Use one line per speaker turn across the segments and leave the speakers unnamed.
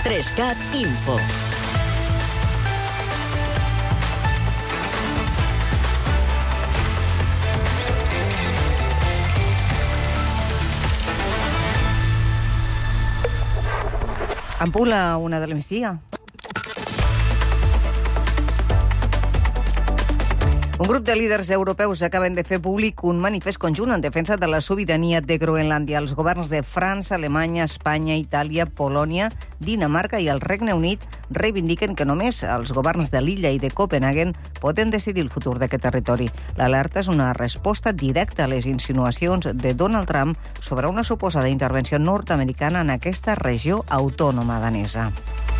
3CAT Info.
En punt a 1 del migdia. Un grup de líders europeus acaben de fer públic un manifest conjunt en defensa de la sobirania de Groenlàndia. Els governs de França, Alemanya, Espanya, Itàlia, Polònia, Dinamarca i el Regne Unit reivindiquen que només els governs de l'illa i de Copenhagen poden decidir el futur d'aquest territori. L'alerta és una resposta directa a les insinuacions de Donald Trump sobre una suposada intervenció nord-americana en aquesta regió autònoma danesa.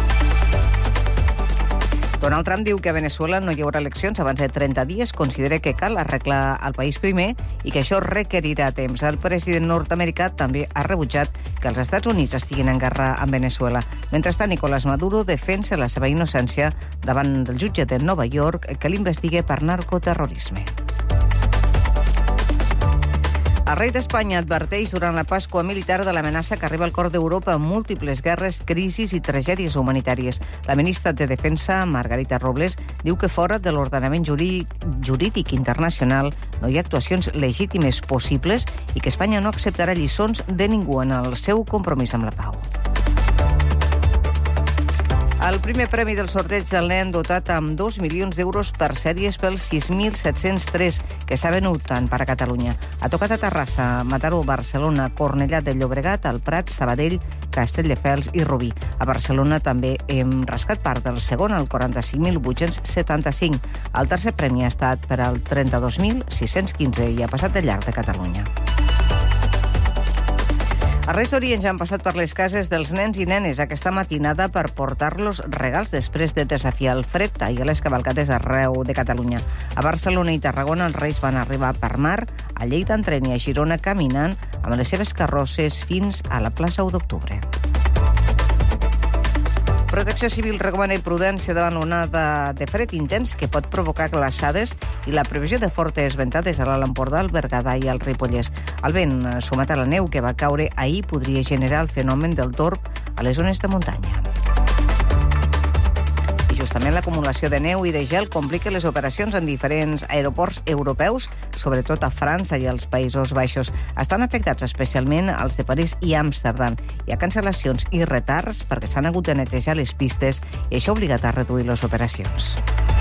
Donald Trump diu que a Venezuela no hi haurà eleccions abans de 30 dies, considera que cal arreglar el país primer i que això requerirà temps. El president nord-americà també ha rebutjat que els Estats Units estiguin en guerra amb Venezuela. Mentrestant, Nicolás Maduro defensa la seva innocència davant del jutge de Nova York que l'investiga per narcoterrorisme. El rei d'Espanya adverteix durant la Pasqua militar de l'amenaça que arriba al cor d'Europa amb múltiples guerres, crisis i tragèdies humanitàries. La ministra de Defensa, Margarita Robles, diu que fora de l'ordenament jurídic internacional no hi ha actuacions legítimes possibles i que Espanya no acceptarà lliçons de ningú en el seu compromís amb la pau. El primer premi del sorteig del nen dotat amb 2 milions d'euros per sèries pels 6.703 que s'ha venut tant per a Catalunya. Ha tocat a Terrassa, Mataró, Barcelona, Cornellà de Llobregat, el Prat, Sabadell, Castelldefels i Rubí. A Barcelona també hem rascat part del segon, el 45.875. El tercer premi ha estat per al 32.615 i ha passat de llarg de Catalunya. Els Reis d'Orient ja han passat per les cases dels nens i nenes aquesta matinada per portar-los regals després de desafiar el fred i a les cavalcades arreu de Catalunya. A Barcelona i Tarragona els Reis van arribar per mar, a Lleida en tren i a Girona caminant amb les seves carrosses fins a la plaça 1 d'octubre. Protecció Civil recomana prudència davant l'onada de fred intens que pot provocar glaçades i la previsió de fortes ventades a l'Alt Empordà, al Berguedà i al Ripollès. El vent, sumat a la neu que va caure ahir, podria generar el fenomen del torb a les zones de muntanya. Justament l'acumulació de neu i de gel complica les operacions en diferents aeroports europeus, sobretot a França i als Països Baixos. Estan afectats especialment els de París i Amsterdam. Hi ha cancel·lacions i retards perquè s'han hagut de netejar les pistes i això ha obligat a reduir les operacions.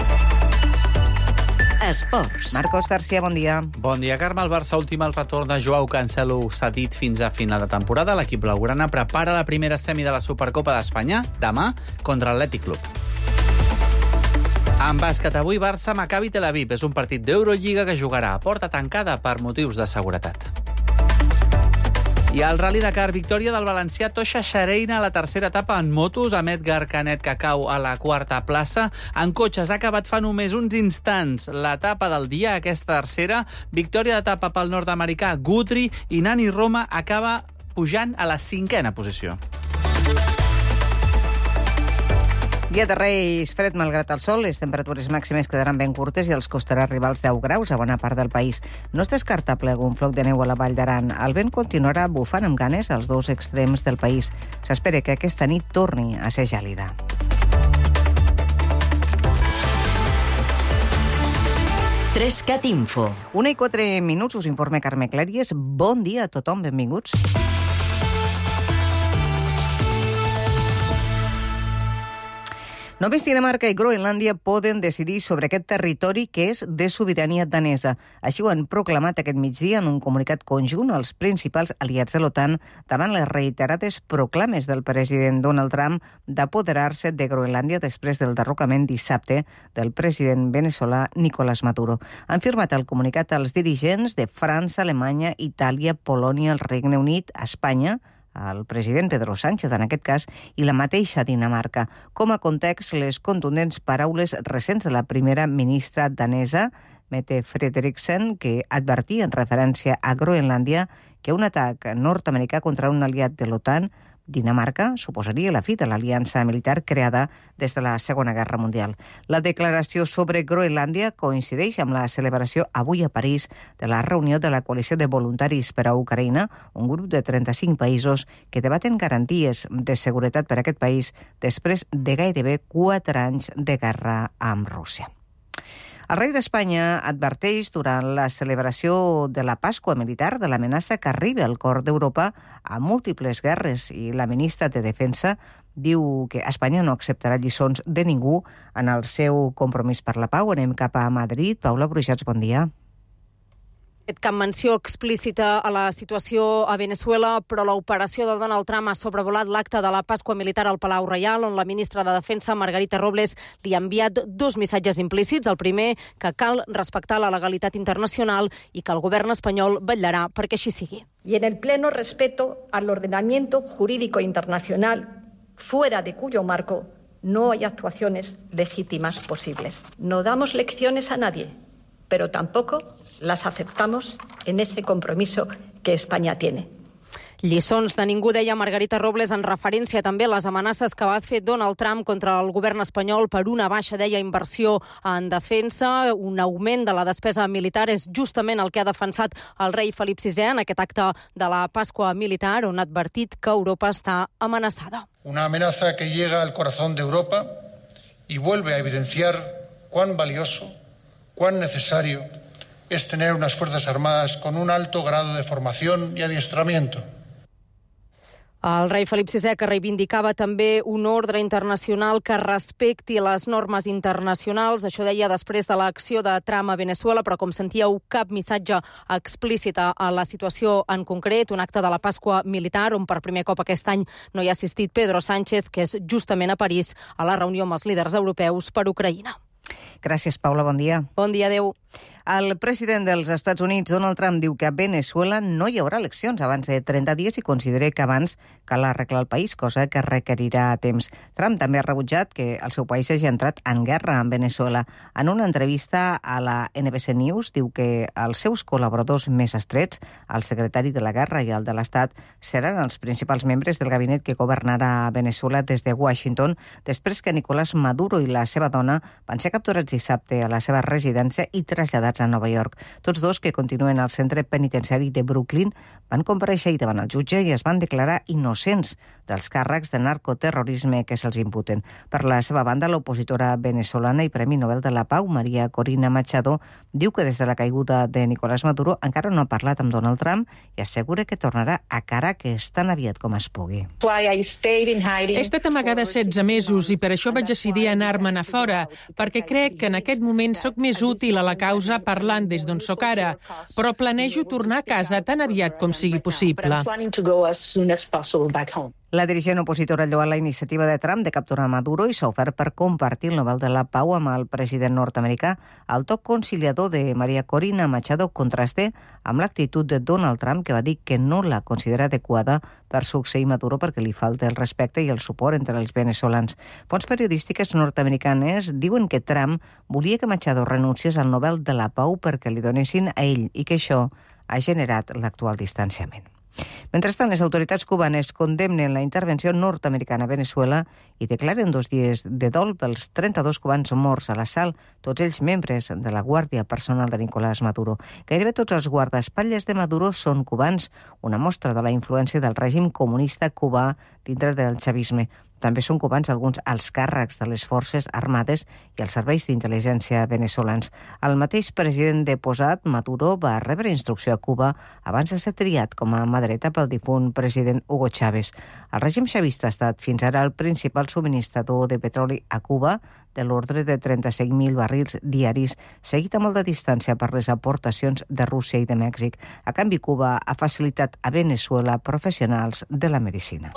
Esports.
Marcos García, bon dia.
Bon dia, Carme. El Barça ultima el retorn de Joao Cancelo cedit fins a final de temporada. L'equip blaugrana prepara la primera semi de la Supercopa d'Espanya demà contra l'Atlètic Club. En bàsquet, avui Barça-Maccabi Tel Aviv. És un partit d'Eurolliga que jugarà a porta tancada per motius de seguretat. I al Rally Dakar, victòria del valencià Toixa Xareina a la tercera etapa en motos, amb Edgar Canet que cau a la quarta plaça. En cotxes ha acabat fa només uns instants l'etapa del dia, aquesta tercera. Victòria d'etapa pel nord-americà Guthrie i Nani Roma acaba pujant a la 5a posició.
Dia de Reis fred malgrat el sol, les temperatures màximes quedaran ben curtes i els costarà arribar als 10 graus a bona part del país. No és descartable algun floc de neu a la Vall d'Aran. El vent continuarà bufant amb ganes als dos extrems del país. S'espera que aquesta nit torni a ser gèlida.
Trescat Info.
1:04 us informa Carme Clàries. Bon dia a tothom, benvinguts. Només Dinamarca i Groenlàndia poden decidir sobre aquest territori que és de sobirania danesa. Així ho han proclamat aquest migdia en un comunicat conjunt als principals aliats de l'OTAN davant les reiterades proclames del president Donald Trump d'apoderar-se de Groenlàndia després del derrocament dissabte del president veneçolà Nicolás Maduro. Han firmat el comunicat als dirigents de França, Alemanya, Itàlia, Polònia, el Regne Unit, Espanya, el president Pedro Sánchez, en aquest cas, i la mateixa Dinamarca. Com a context, les contundents paraules recents de la primera ministra danesa, Mette Frederiksen, que advertia en referència a Groenlàndia que un atac nord-americà contra un aliat de l'OTAN Dinamarca suposaria la fi de l'aliança militar creada des de la Segona Guerra Mundial. La declaració sobre Groenlàndia coincideix amb la celebració avui a París de la reunió de la Coalició de Voluntaris per a Ucraïna, un grup de 35 països que debaten garanties de seguretat per a aquest país després de gairebé 4 anys de guerra amb Rússia. El rei d'Espanya adverteix durant la celebració de la Pasqua militar de l'amenaça que arriba al cor d'Europa a múltiples guerres i la ministra de Defensa diu que Espanya no acceptarà lliçons de ningú en el seu compromís per la pau. Anem cap a Madrid. Paula Brujats, bon dia.
Cap menció explícita a la situació a Venezuela, però l'operació de Donald Trump ha sobrevolat l'acte de la Pasqua militar al Palau Reial, on la ministra de Defensa, Margarita Robles, li ha enviat 2 missatges implícits. El primer, que cal respectar la legalitat internacional i que el govern espanyol vetllarà perquè així sigui.
Y en el pleno respeto al ordenamiento jurídico internacional, fuera de cuyo marco no hay actuaciones legítimas posibles. No damos lecciones a nadie, pero tampoco las aceptamos en ese compromiso que España tiene.
Lliçons de ningú, deia Margarita Robles, en referència també a les amenaces que va fer Donald Trump contra el govern espanyol per una baixa, deia, inversió en defensa. Un augment de la despesa militar és justament el que ha defensat el rei Felip VI en aquest acte de la Pasqua militar, on ha advertit que Europa està amenaçada.
Una amenaza que llega al corazón de Europa y vuelve a evidenciar cuán valioso, cuán necesario es tener unas Fuerzas Armadas con un alto grado de formación y adiestramiento.
El rei Felip VI, que reivindicava també un ordre internacional que respecti les normes internacionals. Això deia després de l'acció de Trump a Venezuela, però com sentíeu, cap missatge explícit a la situació en concret. Un acte de la Pasqua militar on per primer cop aquest any no hi ha assistit Pedro Sánchez, que és justament a París a la reunió amb els líders europeus per Ucraïna.
Gràcies, Paula. Bon dia.
Bon dia, adéu.
El president dels Estats Units, Donald Trump, diu que a Venezuela no hi haurà eleccions abans de 30 dies i considera que abans cal arreglar el país, cosa que requerirà temps. Trump també ha rebutjat que el seu país hagi entrat en guerra amb Venezuela. En una entrevista a la NBC News, diu que els seus col·laboradors més estrets, el secretari de la Guerra i el de l'Estat, seran els principals membres del gabinet que governarà Venezuela des de Washington, després que Nicolás Maduro i la seva dona van ser capturats dissabte a la seva residència i traslladats a Nova York. Tots dos, que continuen al centre penitenciari de Brooklyn, van comparèixer davant el jutge i es van declarar innocents dels càrrecs de narcoterrorisme que se'ls imputen. Per la seva banda, l'opositora venezolana i Premi Nobel de la Pau, María Corina Machado, diu que des de la caiguda de Nicolás Maduro encara no ha parlat amb Donald Trump i assegura que tornarà a Caracas tan aviat com es pugui.
He estat amagada 16 mesos i per això vaig decidir anar-me'n a fora, perquè crec que en aquest moment sóc més útil a la causa parlant des d'on sóc ara, però planejo tornar a casa tan aviat com sigui possible.
La dirigent opositora ha lloat la iniciativa de Trump de capturar Maduro i s'ha ofert per compartir el Nobel de la Pau amb el president nord-americà. El toc conciliador de María Corina Machado contrasta amb l'actitud de Donald Trump, que va dir que no la considera adequada per succeir Maduro perquè li falta el respecte i el suport entre els venezolans. Fonts periodístiques nord-americanes diuen que Trump volia que Machado renunciés al Nobel de la Pau perquè li donessin a ell i que això ha generat l'actual distanciament. Mentrestant, les autoritats cubanes condemnen la intervenció nord-americana a Venezuela i declaren 2 dies de dol pels 32 cubans morts a l'assalt, tots ells membres de la Guàrdia Personal de Nicolás Maduro. Gairebé tots els guardaespatlles de Maduro són cubans, una mostra de la influència del règim comunista cubà dintre del chavisme. També són cubans alguns alts càrrecs de les forces armades i els serveis d'intel·ligència venezolans. El mateix president deposat, Maduro, va rebre instrucció a Cuba abans de ser triat com a mà dreta pel difunt president Hugo Chávez. El règim chavista ha estat fins ara el principal subministrador de petroli a Cuba, de l'ordre de 35.000 barrils diaris, seguit a molta distància per les aportacions de Rússia i de Mèxic. A canvi, Cuba ha facilitat a Venezuela professionals de la medicina.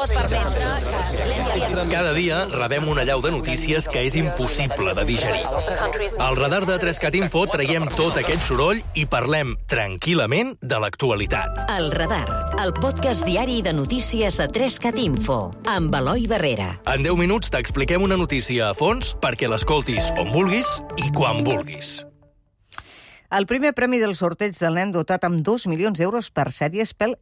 Cada dia rebem una allau de notícies que és impossible de digerir. Al radar de 3CAT Info traiem tot aquest soroll i parlem tranquil·lament de l'actualitat.
El Radar, el podcast diari de notícies a 3CAT Info, amb Eloi Barrera.
En 10 minuts t'expliquem una notícia a fons perquè l'escoltis on vulguis i quan vulguis.
El primer premi del sorteig del nen dotat amb 2 milions d'euros per sèries pel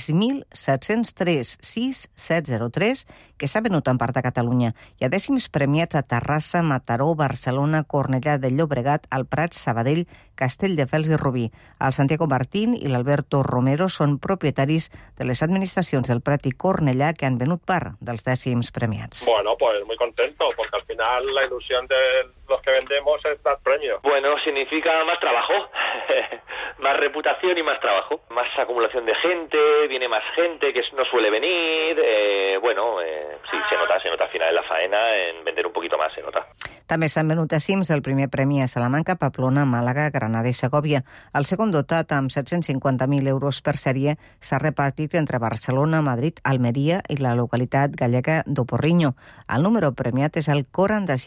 6703 que s'ha venut en part a Catalunya. Hi ha dècims premiats a Terrassa, Mataró, Barcelona, Cornellà de Llobregat, el Prat, Sabadell, Castelldefels i Rubí. El Santiago Martín i l'Alberto Romero són propietaris de les administracions del Prat i Cornellà que han venut part dels dècims premiats.
Bueno, pues muy contento, porque al final la ilusión de los que vendemos es dar premios.
Bueno, significa más trabajo, más reputación y más trabajo. Más acumulación de gente, viene más gente que no suele venir. Sí, se nota al final en la faena, en vender un poquito más se nota.
També s'han venut dècims del primer premi a Salamanca, Pamplona, Màlaga, Granada i Segòvia. El segon dotat, amb 750.000 euros per sèrie, s'ha repartit entre Barcelona, Madrid, Almeria i la localitat gallega d'Oporriño. El número premiat és el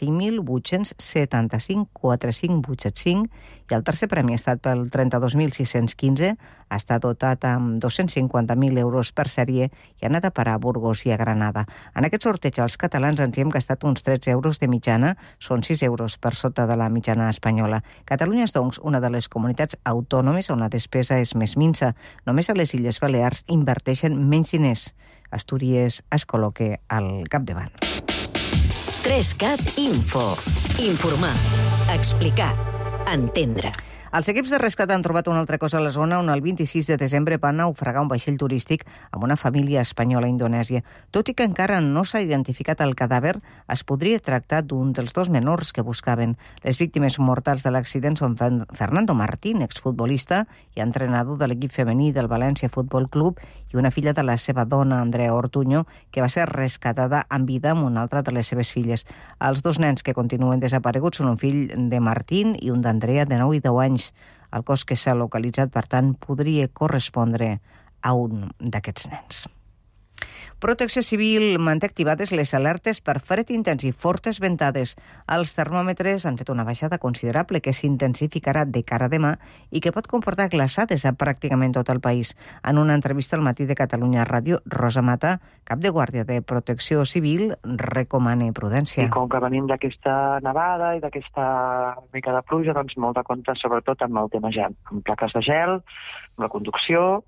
45.875.485 i el tercer premi ha estat pel 32.615, està dotat amb 250.000 euros per sèrie i ha anat a parar a Burgos i a Granada. En aquest sorteig els catalans ens hi hem gastat uns 13 euros de mitjana, són 6 euros per sota de la mitjana espanyola. Catalunya és, doncs, una de les comunitats autònomes on la despesa és més minsa. Només a les Illes Balears inverteixen menys diners. Astúries es col·loca al capdavant.
3CAT Info. Informar, explicar, entendre.
Els equips de rescat han trobat una altra cosa a la zona on el 26 de desembre va naufragar un vaixell turístic amb una família espanyola a Indonèsia. Tot i que encara no s'ha identificat el cadàver, es podria tractar d'un dels dos menors que buscaven. Les víctimes mortals de l'accident són Fernando Martín, exfutbolista i entrenador de l'equip femení del València Futbol Club, i una filla de la seva dona, Andrea Ortuño, que va ser rescatada en vida amb una altra de les seves filles. Els dos nens que continuen desapareguts són un fill de Martín i un d'Andrea, de 9 i 10 anys. El cos que s'ha localitzat, per tant, podria correspondre a un d'aquests nens. Protecció Civil manté activades les alertes per fred intens i fortes ventades. Els termòmetres han fet una baixada considerable que s'intensificarà de cara a demà i que pot comportar glaçades a pràcticament tot el país. En una entrevista al Matí de Catalunya Ràdio, Rosa Mata, cap de guàrdia de Protecció Civil, recomana prudència.
I com que venim d'aquesta nevada i d'aquesta mica de pluja, doncs molt de compte sobretot amb el tema gel, amb plaques de gel, amb la conducció,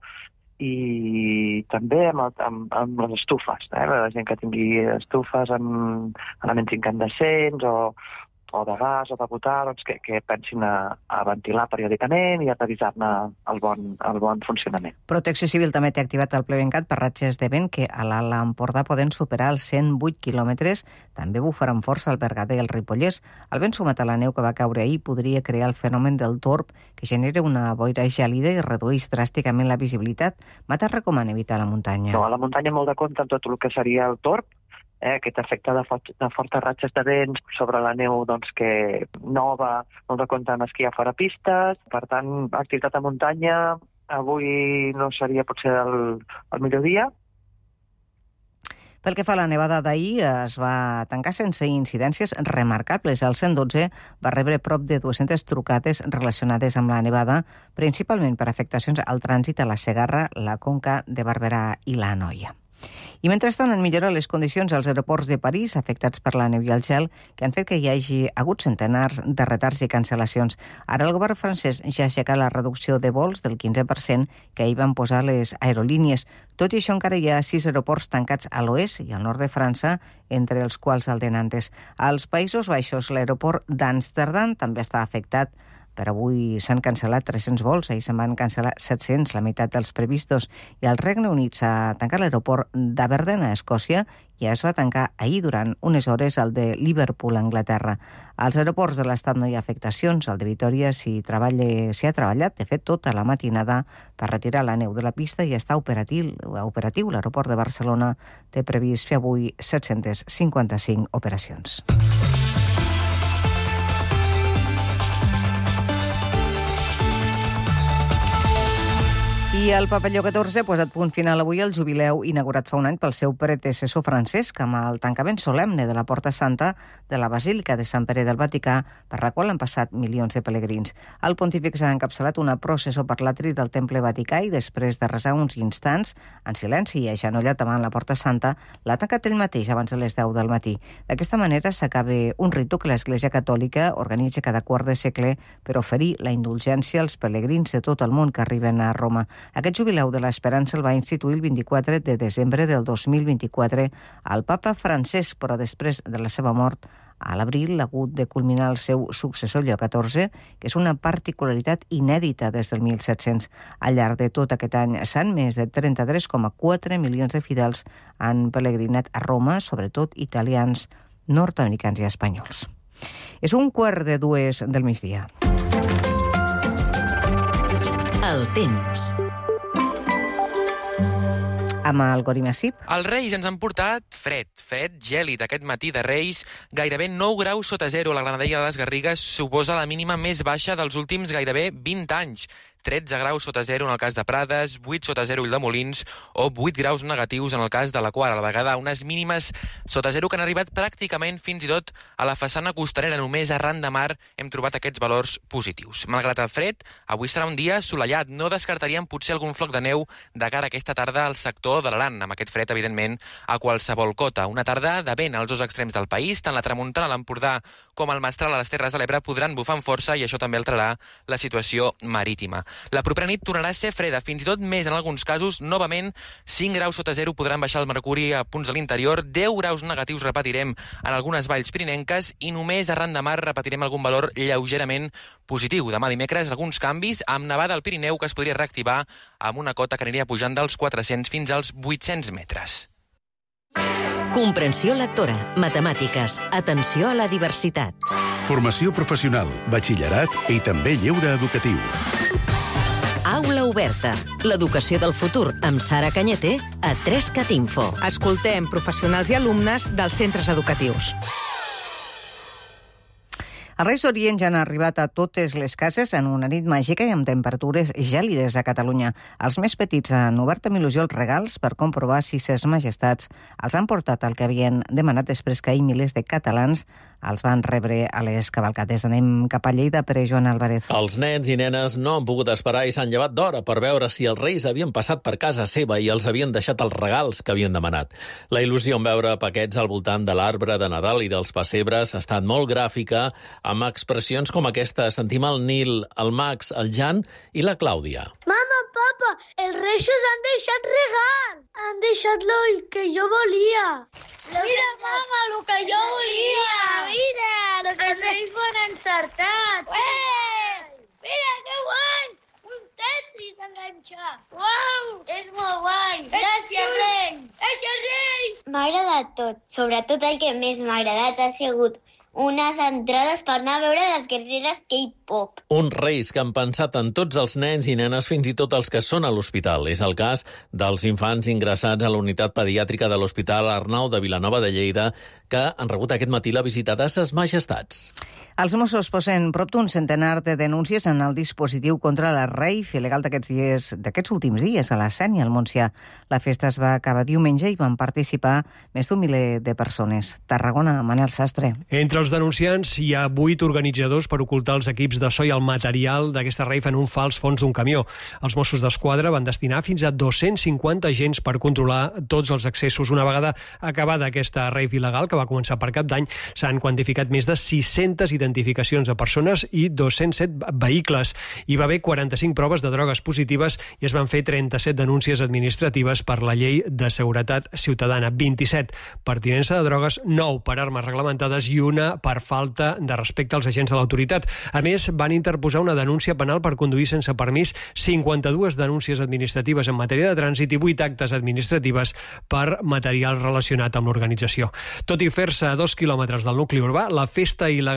i també amb les estufes, la gent que tingui estufes amb elements incandescents o de gas o de butà, doncs que pensin a ventilar periòdicament i a revisar-ne el bon funcionament.
Protecció Civil també té activat el Plevencat per ratxes de vent que a l'Alt Empordà poden superar els 108 quilòmetres. També bufaran força al Berguedà i al Ripollès. El vent sumat a la neu que va caure ahir podria crear el fenomen del torb, que genera una boira gelida i redueix dràsticament la visibilitat. Mata recomana evitar la muntanya.
No, a la muntanya molt de compte amb tot el que seria el torb, aquest efecte de fortes ratxes de vent sobre la neu, doncs, que nova, molt de compte en esquiar fora pistes. Per tant, activitat a muntanya, avui no seria potser el millor dia.
Pel que fa a la nevada d'ahir, es va tancar sense incidències remarcables. El 112 va rebre prop de 200 trucades relacionades amb la nevada, principalment per afectacions al trànsit a la Segarra, la Conca de Barberà i la Anoia. I mentrestant han millorat les condicions als aeroports de París afectats per la neu i el gel, que han fet que hi hagi hagut centenars de retards i cancel·lacions. Ara el govern francès ja ha aixecat la reducció de vols del 15% que ahir van posar les aerolínies. Tot i això, encara hi ha 6 aeroports tancats a l'oest i al nord de França, entre els quals el de Nantes. Als Països Baixos, l'aeroport d'Amsterdam també està afectat. Per avui s'han cancel·lat 300 vols, ahir se'n van cancel·lar 700, la meitat dels previstos. I al Regne Unit s'ha tancat l'aeroport d'Aberdeen, a Escòcia, i es va tancar ahir durant unes hores el de Liverpool, a Anglaterra. Als aeroports de l'Estat no hi ha afectacions. El de Vitòria s'hi ha treballat, de fet, tota la matinada per retirar la neu de la pista i està operatiu. L'aeroport de Barcelona té previst fer avui 755 operacions. I I el Papalló XIV ha posat punt final avui al jubileu inaugurat fa un any pel seu predecessor Francesc amb el tancament solemne de la Porta Santa de la Basílica de Sant Pere del Vaticà, per la qual han passat milions de pelegrins. El pontífex ha encapçalat una processó per l'atri del Temple Vaticà i després de resar uns instants en silenci i agenollat davant la Porta Santa, l'ha tancat ell mateix abans de les 10 del matí. D'aquesta manera s'acaba un ritu que l'Església Catòlica organitza cada quart de segle per oferir la indulgència als pelegrins de tot el món que arriben a Roma. Aquest jubileu de l'Esperança el va instituir el 24 de desembre del 2024 al papa Francesc, però després de la seva mort a l'abril ha hagut de culminar el seu successor Lleó XIV, que és una particularitat inèdita des del 1700. Al llarg de tot aquest any s'han més de 33,4 milions de fidels han pelegrinat a Roma, sobretot italians, nord-americans i espanyols. És 1:15 del migdia.
El temps.
Amb el Gori Massip.
Els Reis ens han portat fred gèlid aquest matí de Reis, gairebé 9 graus sota zero. La Granadella de les Garrigues suposa la mínima més baixa dels últims gairebé 20 anys. 13 graus sota zero en el cas de Prades, 8 sota zero Ulldemolins o 8 graus negatius en el cas de la Quar. A la vegada, unes mínimes sota zero que han arribat pràcticament fins i tot a la façana costanera. Només arran de mar hem trobat aquests valors positius. Malgrat el fred, avui serà un dia assolellat. No descartaríem potser algun floc de neu de cara a aquesta tarda al sector de l'Aran. Amb aquest fred, evidentment, a qualsevol cota. Una tarda de vent als dos extrems del país, tant la tramuntana a l'Empordà com el Mestral a les Terres de l'Ebre podran bufar amb força i això també alterarà la situació marítima. La propera nit tornarà a ser freda, fins i tot més en alguns casos. Novament, 5 graus sota zero podran baixar el mercuri a punts de l'interior, 10 graus negatius repetirem en algunes valls pirinenques i només arran de mar repetirem algun valor lleugerament positiu. Demà dimecres alguns canvis amb nevada al Pirineu que es podria reactivar amb una cota que aniria pujant dels 400 fins als 800 metres.
Comprensió lectora, matemàtiques, atenció a la diversitat.
Formació professional, batxillerat i també lleure educatiu.
Aula oberta. L'educació del futur amb Sara Cañete a 3cat Info.
Escoltem professionals i alumnes dels centres educatius.
Els Reis d'Orient ja han arribat a totes les cases en una nit màgica i amb temperatures gèlides a Catalunya. Els més petits han obert amb il·lusió els regals per comprovar si ses majestats els han portat el que havien demanat després que ahir milers de catalans els van rebre a les cavalcades. Anem cap a Lleida per Joan Álvarez.
Els nens i nenes no han pogut esperar i s'han llevat d'hora per veure si els Reis havien passat per casa seva i els havien deixat els regals que havien demanat. La il·lusió en veure paquets al voltant de l'arbre de Nadal i dels pessebres ha estat molt gràfica, amb expressions com aquesta. Sentim el Nil, el Max, el Jan i la Clàudia.
Mama, papa, els Reixos han deixat regal. Han deixat el que jo volia. Mira, mama, el que jo volia. Mira, el que els Reis m'han encertat. Mira, que guai. Un Tetris enganxat. Uau, és molt guai. Gràcies, Reis. Gràcies, Reis.
M'ha agradat tot. Sobretot el que més m'ha agradat ha sigut unes entrades per anar a veure les guerreres K-pop.
Uns Reis que han pensat en tots els nens i nenes, fins i tot els que són a l'hospital. És el cas dels infants ingressats a la unitat pediàtrica de l'Hospital Arnau de Vilanova de Lleida, que han rebut aquest matí la visita de ses majestats.
Els Mossos posen prop d'un centenar de denúncies en el dispositiu contra la reif il·legal d'aquests últims dies a la Sénia, al Montsià. La festa es va acabar diumenge i van participar més d'un miler de persones. Tarragona, Manel Sastre.
Entre els denunciants hi ha 8 organitzadors per ocultar els equips de so i el material d'aquesta reif en un fals fons d'un camió. Els Mossos d'Esquadra van destinar fins a 250 agents per controlar tots els accessos. Una vegada acabada aquesta reif il·legal, que va començar per Cap d'Any, s'han quantificat més de 600 identificacions de persones i 207 vehicles. Hi va haver 45 proves de drogues positives i es van fer 37 denúncies administratives per la Llei de Seguretat Ciutadana. 27 per tinença de drogues, 9 per armes reglamentades i una per falta de respecte als agents de l'autoritat. A més, van interposar una denúncia penal per conduir sense permís, 52 denúncies administratives en matèria de trànsit i 8 actes administratives per material relacionat amb l'organització. Tot i fer-se a 2 quilòmetres del nucli urbà, la festa il·legal de la Sénia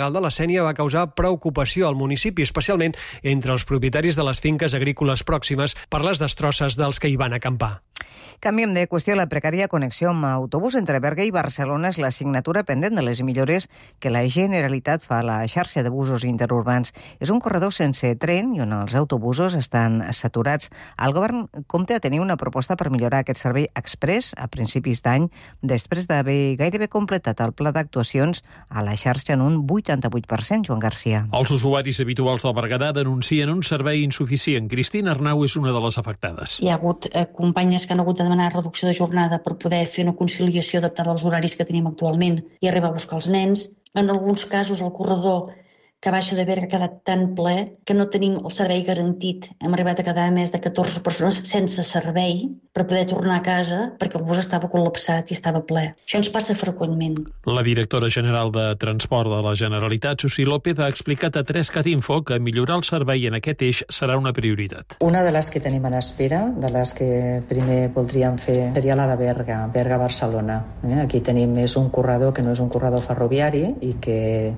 Sénia va causar preocupació al municipi, especialment entre els propietaris de les finques agrícoles pròximes per les destrosses dels que hi van acampar.
Canviem de qüestió. La precària connexió amb autobús entre Berga i Barcelona és la signatura pendent de les millores que la Generalitat fa a la xarxa de busos interurbans. És un corredor sense tren i on els autobusos estan saturats. El govern compta a tenir una proposta per millorar aquest servei express a principis d'any, després d'haver gairebé completat el pla d'actuacions a la xarxa en un 88%, Joan Garcia.
Els usuaris habituals del Berguedà denuncien un servei insuficient. Cristina Arnau és una de les afectades.
Hi ha hagut companyes que han hagut de demanar reducció de jornada per poder fer una conciliació adaptada als horaris que tenim actualment i arribar a buscar els nens. En alguns casos el corredor que baixa de Berga ha quedat tan ple que no tenim el servei garantit. Hem arribat a quedar més de 14 persones sense servei per poder tornar a casa perquè el bus estava col·lapsat i estava ple. Això ens passa freqüentment.
La directora general de Transport de la Generalitat, Susi López, ha explicat a 3CAT Info que millorar el servei en aquest eix serà una prioritat.
Una de les que tenim en espera, de les que primer voldríem fer, seria la de Berga, Berga-Barcelona. Aquí tenim més un corredor que no és un corredor ferroviari i que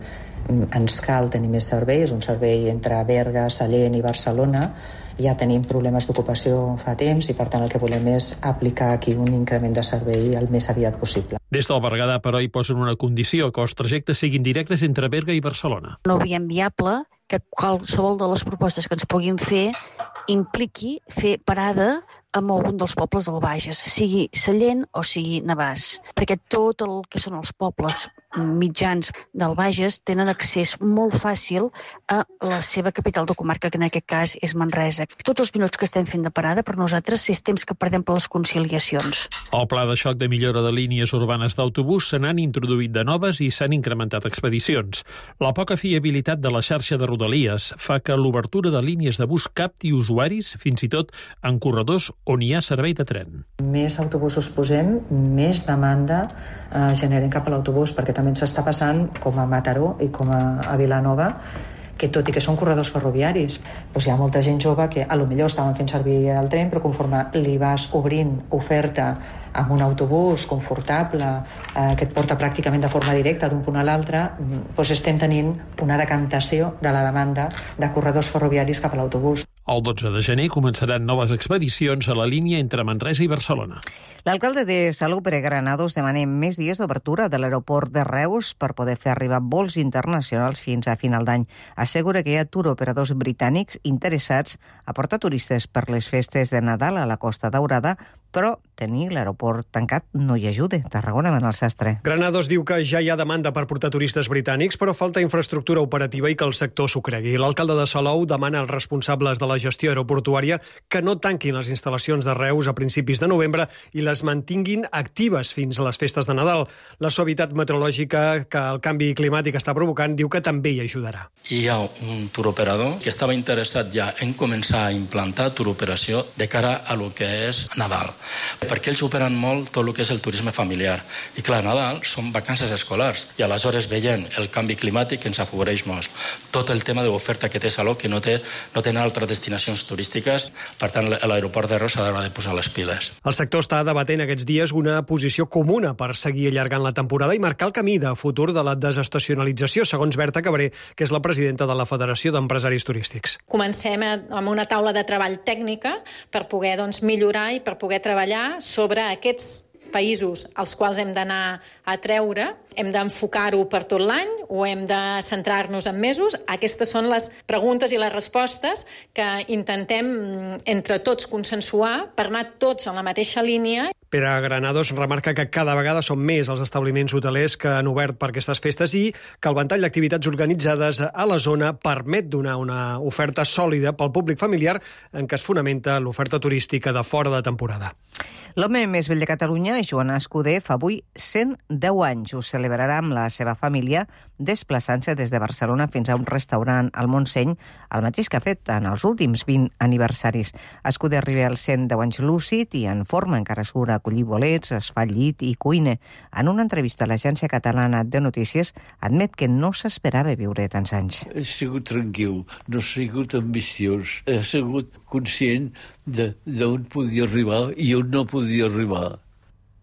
ens cal tenir més serveis, un servei entre Berga, Sallent i Barcelona. Ja tenim problemes d'ocupació fa temps i, per tant, el que volem és aplicar aquí un increment de servei el més aviat possible.
Des del Berguedà, però, hi posen una condició, que els trajectes siguin directes entre Berga i Barcelona.
No veiem viable que qualsevol de les propostes que ens puguin fer impliqui fer parada amb algun dels pobles del Bages, sigui Sallent o sigui Navàs, perquè tot el que són els pobles mitjans del Bages tenen accés molt fàcil a la seva capital de comarca, que en aquest cas és Manresa. Tots els minuts que estem fent de parada per nosaltres és temps que perdem per les conciliacions.
Al pla de xoc de millora de línies urbanes d'autobús se n'han introduït de noves i s'han incrementat expedicions. La poca fiabilitat de la xarxa de Rodalies fa que l'obertura de línies de bus capti usuaris, fins i tot en corredors on hi ha servei de tren.
Més autobusos posem, més demanda generem cap a l'autobús, perquè també ens està passant, com a Mataró i com a Vilanova, que tot i que són corredors ferroviaris, doncs hi ha molta gent jove que a lo millor estaven fent servir el tren, però conforme li vas obrint oferta amb un autobús confortable que et porta pràcticament de forma directa d'un punt a l'altre, doncs estem tenint una decantació de la demanda de corredors ferroviaris cap a l'autobús.
El 12 de gener començaran noves expedicions a la línia entre Manresa i Barcelona.
L'alcalde de Salou, Pere Granados, demana més dies d'obertura de l'aeroport de Reus per poder fer arribar vols internacionals fins a final d'any. Assegura que hi ha turoperadors britànics interessats a portar turistes per les festes de Nadal a la Costa Daurada, però tenir l'aeroport tancat no hi ajuda. Tarragona, Manel Sastre.
Granados diu que ja hi ha demanda per portar turistes britànics, però falta infraestructura operativa i que el sector s'ho cregui. L'alcalde de Salou demana als responsables de la gestió aeroportuària que no tanquin les instal·lacions de Reus a principis de novembre i les mantinguin actives fins a les festes de Nadal. La suavitat meteorològica que el canvi climàtic està provocant diu que també hi ajudarà.
Hi ha un turoperador que estava interessat ja en començar a implantar turoperació de cara a lo que és Nadal, perquè ells operen molt tot el que és el turisme familiar. I clar, Nadal són vacances escolars i aleshores veient el canvi climàtic que ens afavoreix molt. Tot el tema d'oferta que té Salou, que no tenen altres destinacions turístiques, per tant l'aeroport de Reus s'ha de posar les piles.
El sector està debatent aquests dies una posició comuna per seguir allargant la temporada i marcar el camí de futur de la desestacionalització, segons Berta Cabré, que és la presidenta de la Federació d'Empresaris Turístics.
Comencem amb una taula de treball tècnica per poder millorar i per poder treballar sobre aquests països als quals hem d'anar a treure, hem d'enfocar-ho per tot l'any o hem de centrar-nos en mesos. Aquestes són les preguntes i les respostes que intentem entre tots consensuar per anar tots en la mateixa línia.
Pere Granados remarca que cada vegada són més els establiments hotelers que han obert per aquestes festes i que el ventall d'activitats organitzades a la zona permet donar una oferta sòlida pel públic familiar en què es fonamenta l'oferta turística de fora de temporada.
L'home més vell de Catalunya, Joan Escudé, fa avui 110 anys. Ho celebrarà amb la seva família, desplaçant-se des de Barcelona fins a un restaurant al Montseny, el mateix que ha fet en els últims 20 aniversaris. Escudé arriba als 110 anys lúcid i en forma, encara surt a collir bolets, es fa llit i cuina. En una entrevista a l'agència catalana de notícies, admet que no s'esperava viure tants anys.
He sigut tranquil, no he sigut ambiciós, he sigut conscient d'on podia arribar i on no podia arribar.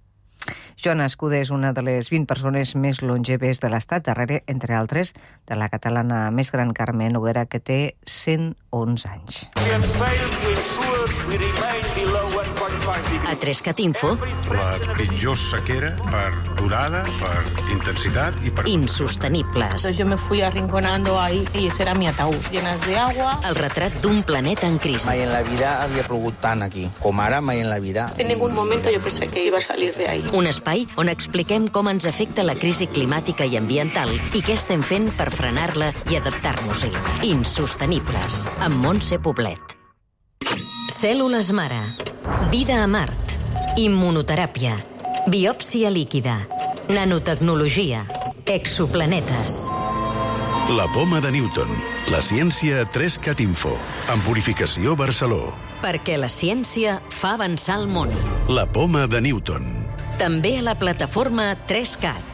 Joana Escudé és una de les 20 persones més longeves de l'Estat, darrere, entre altres, de la catalana més gran Carmen Noguera, que té 111 anys.
A 3CAT.info...
La pitjor sequera per durada, per intensitat i per...
Insostenibles.
Yo me fui arrinconando ahí y ese era mi ataúd, llenas de agua.
El retrat d'un planeta en crisi.
Mai en la vida havia plogut tant aquí, com ara mai en la vida.
En ningún momento yo pensé que iba a salir de ahí.
Un espai on expliquem com ens afecta la crisi climàtica i ambiental i què estem fent per frenar-la i adaptar-nos-hi. Insostenibles, amb Montse Poblet. Cèl·lules mare. Vida a Mart. Immunoteràpia. Biòpsia líquida. Nanotecnologia. Exoplanetes.
La poma de Newton. La ciència a 3CAT.info. Amb Purificació Barceló.
Perquè la ciència fa avançar el món.
La poma de Newton.
També a la plataforma 3CAT.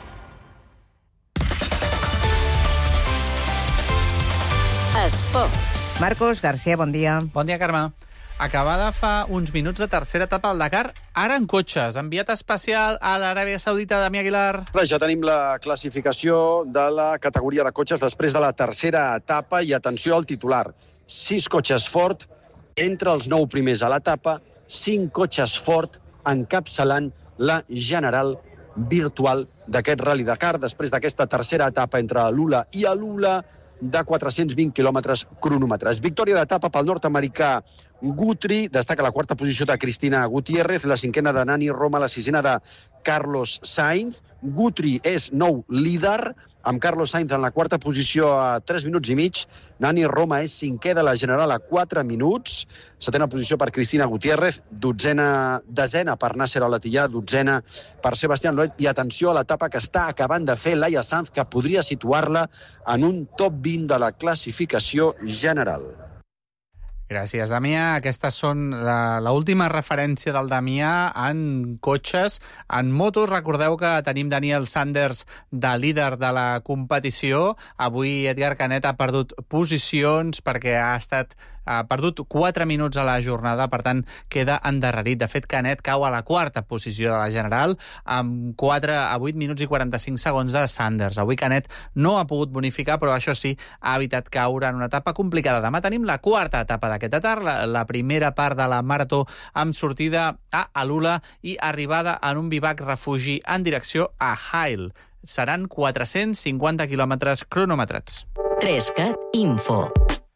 Esports.
Marcos García, bon dia.
Bon dia, Carme. Acabada fa uns minuts de tercera etapa al Dakar, ara en cotxes. Enviat especial a l'Aràbia Saudita, Damià Aguilar.
Ja tenim la classificació de la categoria de cotxes després de la tercera etapa i atenció al titular. 6 cotxes Ford entre els 9 primers a l'etapa, 5 cotxes Ford encapçalant la general virtual d'aquest Rally Dakar després d'aquesta tercera etapa entre Alula i Alula de 420 quilòmetres cronòmetres. Victòria d'etapa pel nord-americà Guthrie, destaca la quarta posició de Cristina Gutiérrez, la cinquena de Nani Roma, la sisena de Carlos Sainz. Guthrie és nou líder, amb Carlos Sainz en la quarta posició a 3 minuts i mig. Nani Roma és cinquè de la general a 4 minuts. Setena posició per Cristina Gutiérrez, desena per Nasser Al-Attiyah, dotzena per Sebastián Loeb. I atenció a l'etapa que està acabant de fer Laia Sanz, que podria situar-la en un top 20 de la classificació general.
Gràcies, Damià. Aquestes són l'última referència del Damià en cotxes. En motos, recordeu que tenim Daniel Sanders de líder de la competició. Avui Edgar Canet ha perdut posicions perquè ha perdut 4 minuts a la jornada, per tant, queda endarrerit. De fet, Canet cau a la quarta posició de la general, amb 8 minuts i 45 segons de Sanders. Avui Canet no ha pogut bonificar, però això sí, ha evitat caure en una etapa complicada. Demà tenim la quarta etapa d'aquest etap, la primera part de la marató amb sortida a Alula i arribada en un bivac refugi en direcció a Hail. Seran 450 quilòmetres cronometrats.
3CAT.info.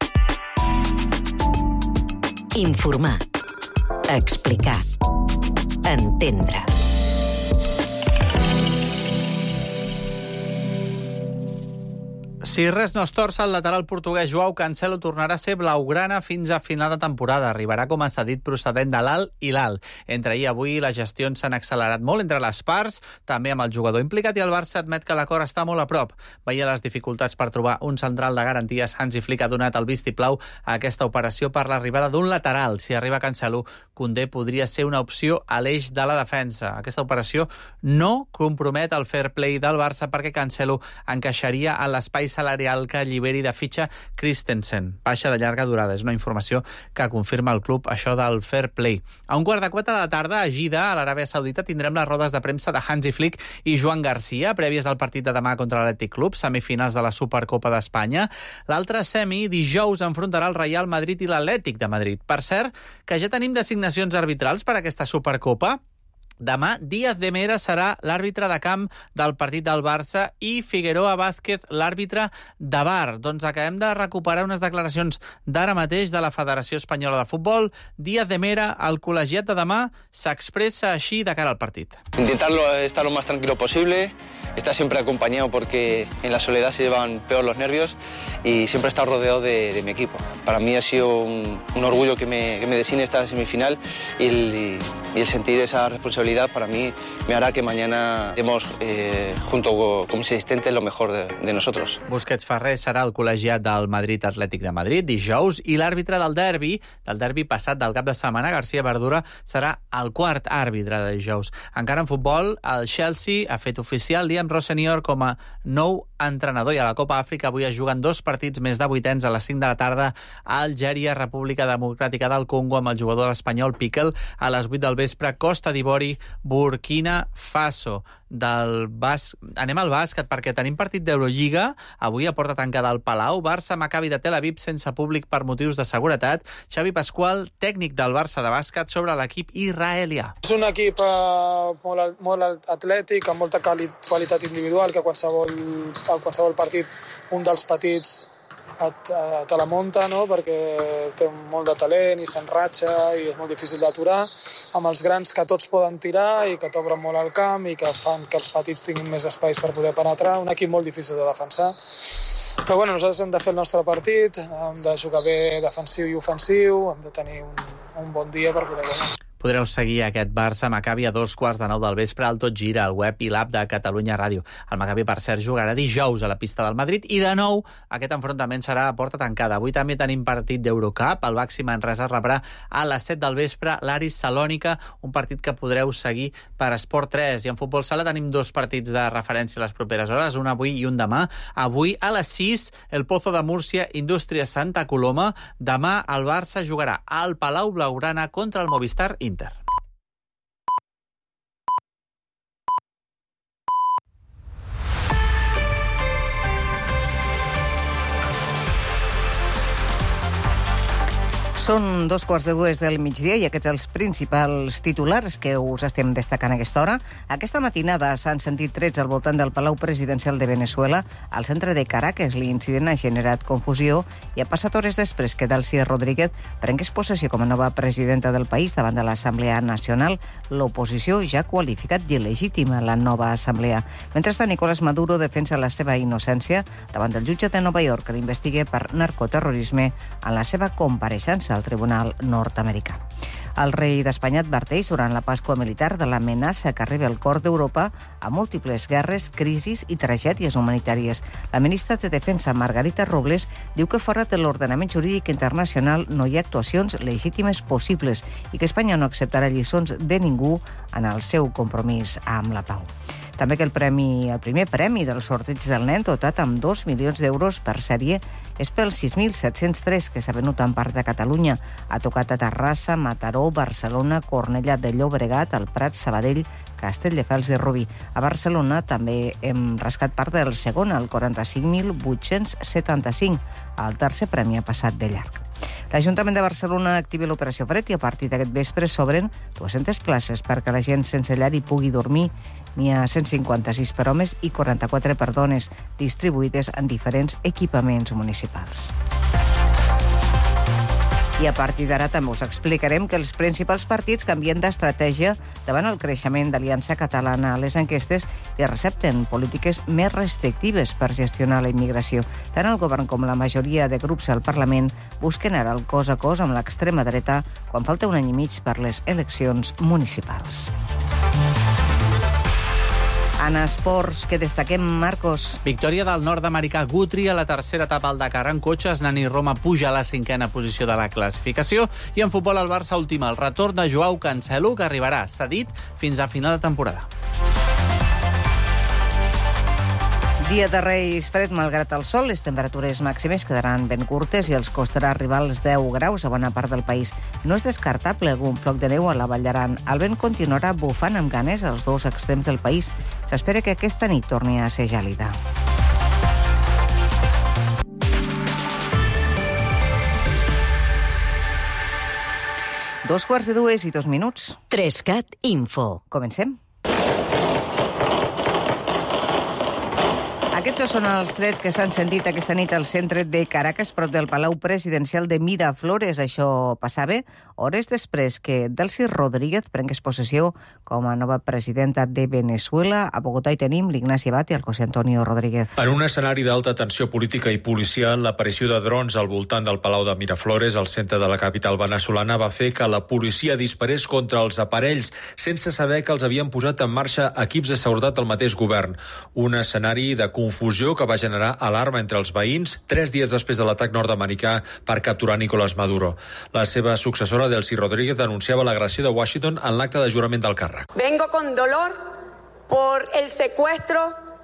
Informar. Explicar. Entendre.
Si res no es torça, el lateral portuguès Joao Cancelo tornarà a ser blaugrana fins a final de temporada. Arribarà com a cedit procedent de l'Al Hilal. Entre ahir i avui les gestions s'han accelerat molt entre les parts, també amb el jugador implicat, i el Barça admet que l'acord està molt a prop. Veia les dificultats per trobar un central de garanties. Hansi Flick ha donat el vistiplau a aquesta operació per l'arribada d'un lateral. Si arriba Cancelo, Koundé podria ser una opció a l'eix de la defensa. Aquesta operació no compromet el fair play del Barça perquè Cancelo encaixaria en l'espai salarial que alliberi de fitxa Christensen. Baixa de llarga durada. És una informació que confirma el club, això del fair play. A 3:15 de la tarda, a Jeddah, a l'Aràbia Saudita, tindrem les rodes de premsa de Hansi Flick i Joan Garcia, prèvies al partit de demà contra l'Atlètic Club, semifinals de la Supercopa d'Espanya. L'altre semi, dijous, enfrontarà el Real Madrid i l'Atlètic de Madrid. Per cert, que ja tenim designacions arbitrals per a aquesta Supercopa. Demà, Díaz de Mera serà l'àrbitre de camp del partit del Barça i Figueroa Vázquez l'àrbitre de VAR. Doncs acabem de recuperar unes declaracions d'ara mateix de la Federació Espanyola de Futbol. Díaz de Mera, el col·legiat de demà, s'expressa així de cara al partit.
Intentarlo estar lo más tranquilo posible, estar siempre acompañado porque en la soledad se llevan peor los nervios y siempre estar rodeado de mi equipo. Para mí ha sido un orgullo que me designe esta semifinal y el sentir esa responsabilidad para mí me hará que mañana demos junto con mis asistentes lo mejor de nosotros.
Busquets Ferrer serà el col·legiat del Madrid Atlètic de Madrid dijous i l'àrbitre del derbi passat del cap de setmana, García Verdura, serà el quart àrbitre de dijous. Encara en futbol, el Chelsea ha fet oficial William Rossenior com a nou entrenador. I a la Copa Àfrica avui es juguen 2 partits més de vuitens a les 5 de la tarda a Algèria, República Democràtica del Congo, amb el jugador espanyol Piquel. A les 8 del vespre, Costa d'Ivori, Burkina Faso. Anem al bàsquet perquè tenim partit d'Eurolliga. Avui a porta tancada al Palau. Barça Maccabi de Tel Aviv sense públic per motius de seguretat. Xavi Pasqual, tècnic del Barça de bàsquet, sobre l'equip israelià.
És un equip molt atlètic, amb molta qualitat individual, que a qualsevol partit un dels petits te la munta, no? Perquè té molt de talent i s'enratxa i és molt difícil d'aturar, amb els grans que tots poden tirar i que t'obren molt el camp i que fan que els petits tinguin més espais per poder penetrar. Un equip molt difícil de defensar. Però bueno, nosaltres hem de fer el nostre partit, hem de jugar bé defensiu i ofensiu, hem de tenir un bon dia per poder guanyar.
Podreu seguir aquest Barça Maccabi a 9:15 del vespre al Tot Gira, al web i l'app de Catalunya Ràdio. El Maccabi, per cert, jugarà dijous a la pista del Madrid i de nou aquest enfrontament serà a porta tancada. Avui també tenim partit d'Eurocup. El Baxi Manresa rebrà a les 7 del vespre l'Aris Salònica, un partit que podreu seguir per Esport 3. I en futbol sala tenim 2 partits de referència a les properes hores, un avui i un demà. Avui a les 6, el Pozo de Múrcia, Indústria Santa Coloma. Demà el Barça jugarà al Palau Blaugrana contra el Movistar Inter.
Són 2:15 del migdia i aquests els principals titulars que us estem destacant a aquesta hora. Aquesta matinada s'han sentit trets al voltant del Palau Presidencial de Venezuela. Al centre de Caracas l'incident ha generat confusió i ha passat hores després que Delcy Rodríguez prengués possessió com a nova presidenta del país davant de l'Assemblea Nacional. L'oposició ja ha qualificat d'il·legítima la nova assemblea. Mentrestant, Nicolás Maduro defensa la seva innocència davant del jutge de Nova York que l'investiga per narcoterrorisme en la seva compareixença al Tribunal nord-americà. El rei d'Espanya adverteix durant la Pasqua militar de l'amenaça que arriba al cor d'Europa a múltiples guerres, crisis i tragèdies humanitàries. La ministra de Defensa, Margarita Robles, diu que fora de l'ordenament jurídic internacional no hi ha actuacions legítimes possibles i que Espanya no acceptarà lliçons de ningú en el seu compromís amb la pau. També que el primer premi del sorteig del nen, dotat amb 2 milions d'euros per sèrie, és pels 6.703 que s'ha venut en part de Catalunya. Ha tocat a Terrassa, Mataró, Barcelona, Cornellà de Llobregat, el Prat, Sabadell, Castelldefels i Rubí. A Barcelona també hem rascat part del segon, el 45.875. El tercer premi ha passat de llarg. L'Ajuntament de Barcelona activa l'operació Fred i a partir d'aquest vespre s'obren 200 places perquè la gent sense llar hi pugui dormir. N'hi ha 156 per homes i 44 per dones, distribuïdes en diferents equipaments municipals. I a partir d'ara també us explicarem que els principals partits canvien d'estratègia davant el creixement d'Aliança Catalana a les enquestes i recepten polítiques més restrictives per gestionar la immigració. Tant el govern com la majoria de grups al Parlament busquen ara el cos a cos amb l'extrema dreta quan falta un any i mig per les eleccions municipals. En esports, que destaquem, Marcos?
Victòria del nord-americà Guthrie a la tercera etapa al Dakar en cotxes. Nani Roma puja a la 5a posició de la classificació. I en futbol, el Barça ultima el retorn de Joao Cancelo, que arribarà cedit fins a final de temporada.
Dia de Reis fred, malgrat el sol, les temperatures màximes quedaran ben curtes i els costarà arribar als 10 graus a bona part del país. No és descartable algun floc de neu a la Vall d'Aran. El vent continuarà bufant amb ganes als 2 extrems del país. S'espera que aquesta nit torni a ser gèlida. Dos quarts de 2:02.
3CAT Info.
Comencem. Aquests són els trets que s'han sentit aquesta nit al centre de Caracas, prop del Palau Presidencial de Miraflores. Això passava hores després que Delcy Rodríguez prengués possessió com a nova presidenta de Venezuela. A Bogotà hi tenim l'Ignasi Abad i el José Antonio Rodríguez.
En un escenari d'alta tensió política i policial, l'aparició de drons al voltant del Palau de Miraflores, al centre de la capital venezolana, va fer que la policia disparés contra els aparells sense saber que els havien posat en marxa equips de seguretat del mateix govern. Un escenari de confusió que va generar alarma entre els veïns 3 dies després de l'atac nord-americà per capturar Nicolás Maduro. La seva successora, Delcy Rodríguez, denunciava l'agressió de Washington en l'acte de jurament del càrrec.
Vengo con dolor por el secuestro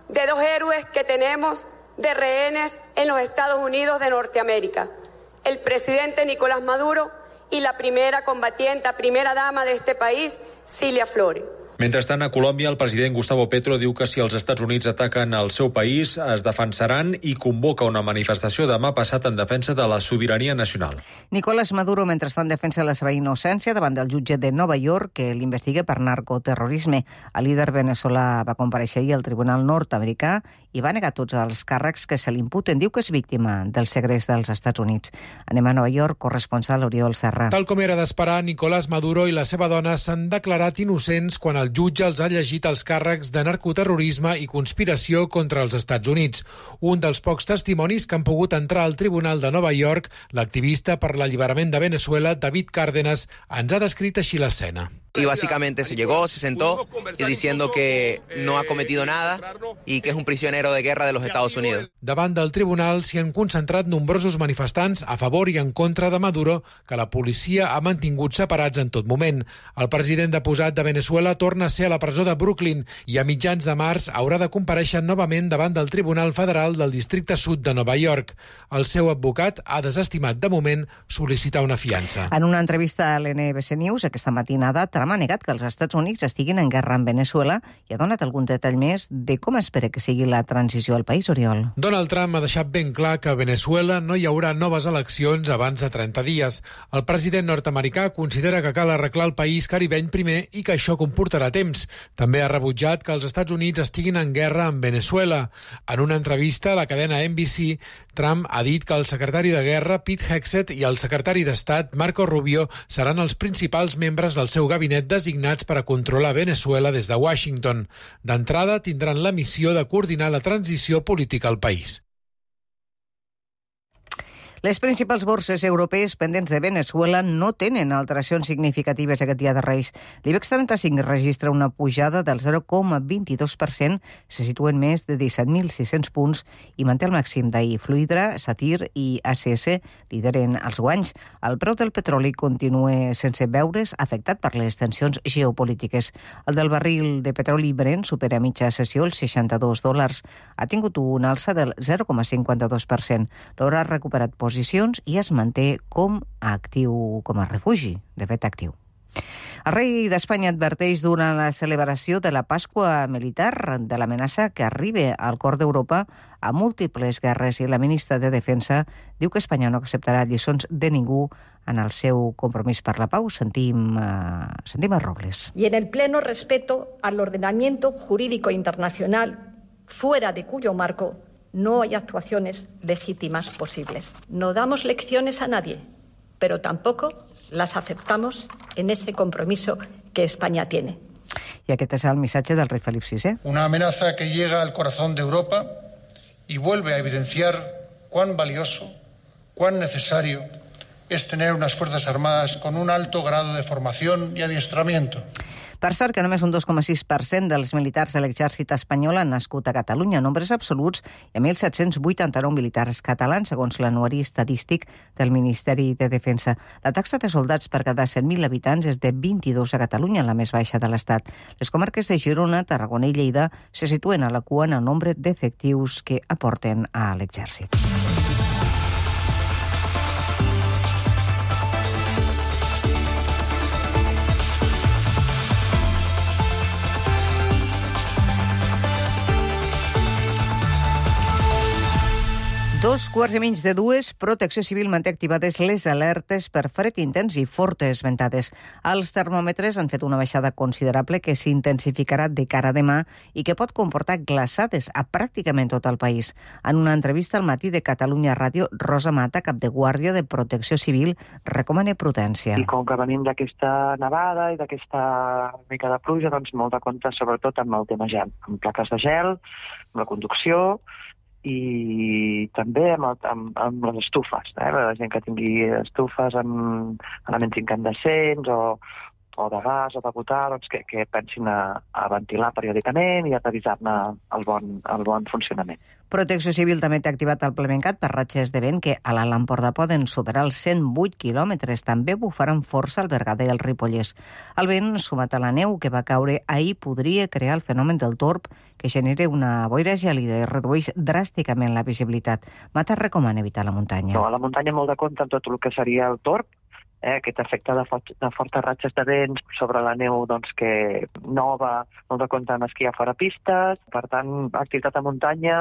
de 2 héroes que tenemos de rehenes en los Estados Unidos de Norteamérica, el presidente Nicolás Maduro y la primera combatiente, primera dama de este país, Cilia Flores.
Mentrestant, a Colòmbia, el president Gustavo Petro diu que si els Estats Units ataquen el seu país, es defensaran i convoca una manifestació demà passat en defensa de la sobirania nacional.
Nicolás Maduro, mentrestant, defensa la seva innocència davant del jutge de Nova York que l'investiga per narcoterrorisme. El líder veneçolà va comparèixer ahir al Tribunal nord-americà i va negar tots els càrrecs que se li imputen. Diu que és víctima del segrest dels Estats Units. Anem a Nova York, corresponsal Oriol Serra.
Tal com era d'esperar, Nicolás Maduro i la seva dona s'han declarat innocents quan el jutge els ha llegit els càrrecs de narcoterrorisme i conspiració contra els Estats Units. Un dels pocs testimonis que han pogut entrar al Tribunal de Nova York, l'activista per l'alliberament de Venezuela, David Cárdenas, ens ha descrit així l'escena.
Y básicamente se llegó, se sentó y diciendo que no ha cometido nada y que es un prisionero de guerra de los Estados Unidos.
Davant del tribunal s'hi han concentrat nombrosos manifestants a favor i en contra de Maduro, que la policia ha mantingut separats en tot moment. El president deposat de Venezuela torna a ser a la presó de Brooklyn i a mitjans de març haurà de comparèixer novament davant del Tribunal Federal del Districte Sud de Nova York. El seu advocat ha desestimat de moment sol·licitar una fiança.
En una entrevista a l'NBC News aquesta matinada, Trump ha negat que els Estats Units estiguin en guerra amb Venezuela i ha donat algun detall més de com espera que sigui la transició al país, Oriol.
Donald Trump ha deixat ben clar que a Venezuela no hi haurà noves eleccions abans de 30 dies. El president nord-americà considera que cal arreglar el país caribeny primer i que això comportarà temps. També ha rebutjat que els Estats Units estiguin en guerra amb Venezuela. En una entrevista a la cadena NBC, Trump ha dit que el secretari de Guerra, Pete Hegseth, i el secretari d'Estat, Marco Rubio, seran els principals membres del seu gabinet designats per a controlar Venezuela des de Washington. D'entrada, tindran la missió de coordinar la transició política al país.
Les principals borses europees pendents de Venezuela no tenen alteracions significatives aquest dia de Reis. L'IBEX 35 registra una pujada del 0,22%, se situen més de 17.600 punts i manté el màxim d'ahir. Fluidra, Satir i ACS lideren els guanys. El preu del petroli continua sense veure's afectat per les tensions geopolítiques. El del barril de petroli Brent supera a mitja sessió els $62. Ha tingut una alça del 0,52%. L'or ha recuperat posicions i es manté com a actiu, com a refugi, de fet actiu. El rei d'Espanya adverteix durant la celebració de la Pasqua militar de l'amenaça que arriba al cor d'Europa a múltiples guerres i la ministra de Defensa diu que Espanya no acceptarà lliçons de ningú en el seu compromís per la pau. Sentim a Robles.
Y en el pleno respeto al ordenamiento jurídico internacional, fuera de cuyo marco no hay actuaciones legítimas posibles. No damos lecciones a nadie, pero tampoco las aceptamos en ese compromiso que España tiene.
I aquest és el missatge del rei Felip VI.
Una amenaza que llega al corazón de Europa y vuelve a evidenciar cuán valioso, cuán necesario es tener unas Fuerzas Armadas con un alto grado de formación y adiestramiento.
Per cert, que només un 2,6% dels militars de l'exèrcit espanyol han nascut a Catalunya, nombres absoluts, i a 1.789 militars catalans, segons l'anuari estadístic del Ministeri de Defensa. La taxa de soldats per cada 100.000 habitants és de 22 a Catalunya, la més baixa de l'Estat. Les comarques de Girona, Tarragona i Lleida se situen a la cua en el nombre d'efectius que aporten a l'exèrcit. Dos quarts i mig de dues, Protecció Civil manté activades les alertes per fred intens i fortes ventades. Els termòmetres han fet una baixada considerable que s'intensificarà de cara a demà i que pot comportar glaçades a pràcticament tot el país. En una entrevista al matí de Catalunya Ràdio, Rosa Mata, cap de guàrdia de Protecció Civil, recomana prudència.
I com que venim d'aquesta nevada i d'aquesta mica de pluja, doncs molt de compte sobretot amb el tema gel, amb plaques de gel, amb la conducció, i també amb les estufes, la gent que tingui estufes amb elements incandescents o o de gas o de butà, doncs que pensin a ventilar periòdicament i a revisar-ne el bon funcionament.
Protecció Civil també té activat el Plemencat per ratxes de vent que a l'Alt Empordà poden superar els 108 quilòmetres. També bufaran força al Berguedà i al Ripollès. El vent, sumat a la neu que va caure ahir, podria crear el fenomen del torb, que genera una boira gèlida i redueix dràsticament la visibilitat. Mata recomana evitar la muntanya.
No, a la muntanya molt de compte amb tot el que seria el torb, aquest efecte de fortes ratxes de vent sobre la neu que nova, molt de compte amb esquiar fora pistes. Per tant, activitat a muntanya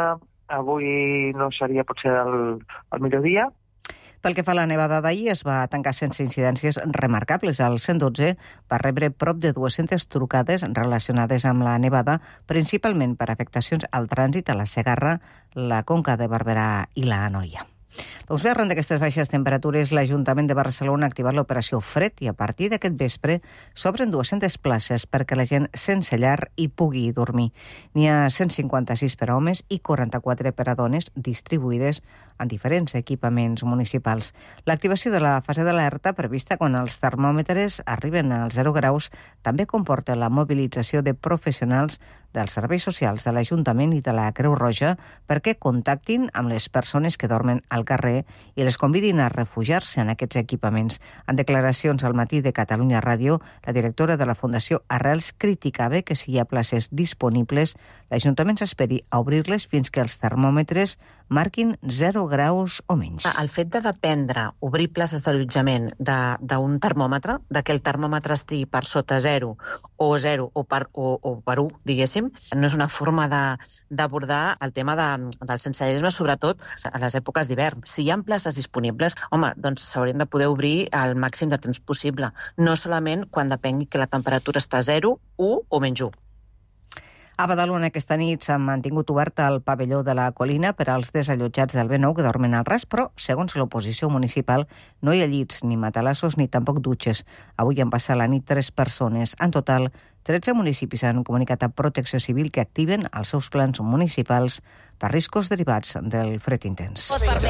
avui no seria potser el millor dia.
Pel que fa a la nevada d'ahir, es va tancar sense incidències remarcables. El 112 va rebre prop de 200 trucades relacionades amb la nevada, principalment per afectacions al trànsit a la Segarra, la Conca de Barberà i la Anoia. Doncs bé, arran d'aquestes baixes temperatures, l'Ajuntament de Barcelona ha activat l'operació Fred i a partir d'aquest vespre s'obren 200 places perquè la gent sense llar hi pugui dormir. N'hi ha 156 per a homes i 44 per a dones distribuïdes en diferents equipaments municipals. L'activació de la fase d'alerta prevista quan els termòmetres arriben als 0 graus també comporta la mobilització de professionals dels serveis socials de l'Ajuntament i de la Creu Roja perquè contactin amb les persones que dormen al carrer i les convidin a refugiar-se en aquests equipaments. En declaracions al Matí de Catalunya Ràdio, la directora de la Fundació Arrels criticava que si hi ha places disponibles, l'Ajuntament s'esperi a obrir-les fins que els termòmetres marquin 0 graus o menys.
El fet de dependre, obrir places d'allotjament d'un termòmetre, que el termòmetre estigui per sota 0 o 0 o per 1, diguéssim, no és una forma d'abordar el tema del sensellarisme, sobretot a les èpoques d'hivern. Si hi ha places disponibles, doncs s'haurien de poder obrir el màxim de temps possible, no solament quan depengui que la temperatura està a 0, 1 o menys 1.
A Badalona aquesta nit s'ha mantingut obert el pavelló de la Colina per als desallotjats del B9 que dormen al ras, però, segons l'oposició municipal, no hi ha llits, ni matalassos, ni tampoc dutxes. Avui han passat la nit 3 persones. En total, 13 municipis han comunicat a Protecció Civil que activen els seus plans municipals per riscos derivats del fred intens.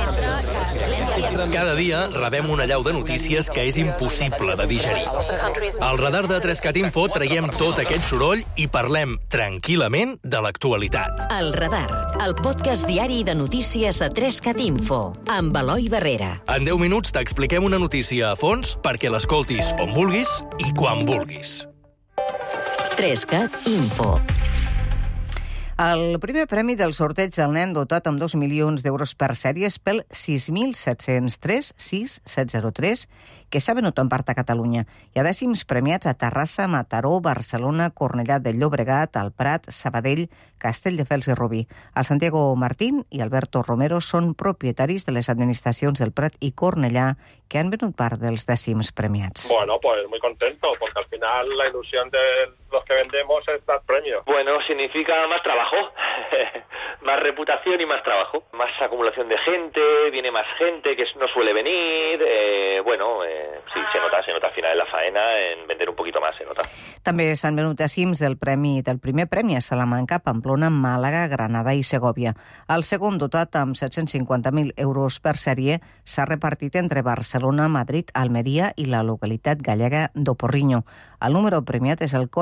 Cada dia rebem una allau de notícies que és impossible de digerir. Al radar de 3CAT Info traiem tot aquest soroll i parlem tranquil·lament de l'actualitat.
El Radar, el podcast diari de notícies a 3CAT Info, amb Eloi Barrera.
En 10 minuts t'expliquem una notícia a fons perquè l'escoltis on vulguis i quan vulguis.
3CAT Info.
El primer premi del sorteig del nen dotat amb 2 milions d'euros per sèrie és pel 6.703, que s'ha venut en part a Catalunya. Hi ha dècims premiats a Terrassa, Mataró, Barcelona, Cornellà de Llobregat, el Prat, Sabadell, Castelldefels i Rubí. El Santiago Martín i Alberto Romero són propietaris de les administracions del Prat i Cornellà que han venut part dels dècims premiats.
Bueno, pues muy contento, porque al final la ilusión de los que vendemos es dar premios.
Bueno, significa más trabajo, más reputación y más trabajo, más acumulación de gente, viene más gente que no suele venir, sí, se nota al final en la faena, en vender un poquito más se nota.
També s'han venut dècims del primer premi a Salamanca, Pamplona, Màlaga, Granada i Segòvia. El segon, dotat amb 750.000 euros per sèrie, s'ha repartit entre Barcelona, Madrid, Almeria i la localitat gallega d'Oporriño. El número premiat és el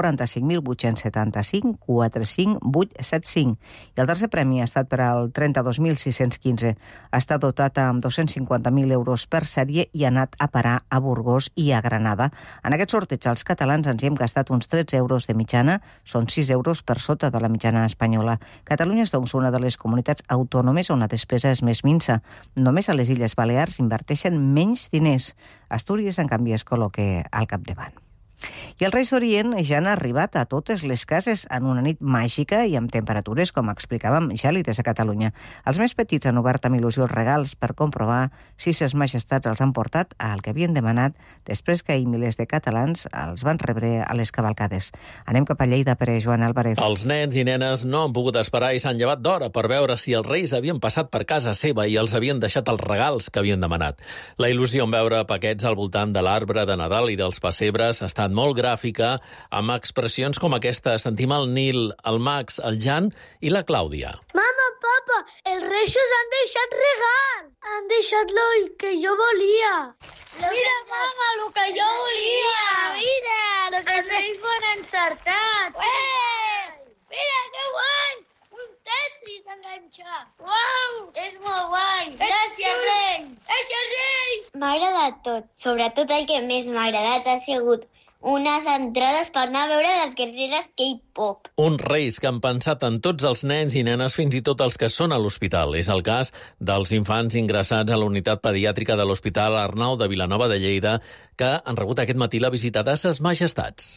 45.875-45875 i el tercer premi ha estat per al 32.615. Ha estat dotat amb 250.000 euros per sèrie i ha anat a parar a Burgos i a Granada. En aquest sorteig els catalans ens hi hem gastat uns 13 euros de mitjana, són 6 euros per sota de la mitjana espanyola. Catalunya és doncs una de les comunitats autònomes on la despesa és més minsa. Només a les Illes Balears inverteixen menys diners. Astúries, en canvi, es col·loca al capdavant. I els Reis d'Orient ja han arribat a totes les cases en una nit màgica i amb temperatures, com explicàvem, gèlides a Catalunya. Els més petits han obert amb il·lusió els regals per comprovar si ses majestats els han portat al que havien demanat després que ahir milers de catalans els van rebre a les cavalcades. Anem cap a Lleida per Joan Álvarez.
Els nens i nenes no han pogut esperar i s'han llevat d'hora per veure si els Reis havien passat per casa seva i els havien deixat els regals que havien demanat. La il·lusió en veure paquets al voltant de l'arbre de Nadal i dels pessebres ha estat molt gràfica, amb expressions com aquesta. Sentim el Nil, el Max, el Jan i la Clàudia.
Mama, Papa,
papa, els reixos han deixat regal. Han deixat l'ull que jo volia. Mira, mama, el que jo volia. Mira, els reis ho han encertat. Mira, que guai! Un Tetris enganxat. Uau, és molt guai. Gràcies, Reis. Gràcies, Reis.
M'ha agradat tot. Sobretot el que més m'ha agradat ha sigut unes entrades per anar a veure les guerreres K-pop.
Uns reis que han pensat en tots els nens i nenes, fins i tot els que són a l'hospital. És el cas dels infants ingressats a la unitat pediàtrica de l'Hospital Arnau de Vilanova de Lleida, que han rebut aquest matí la visita de Ses Majestats.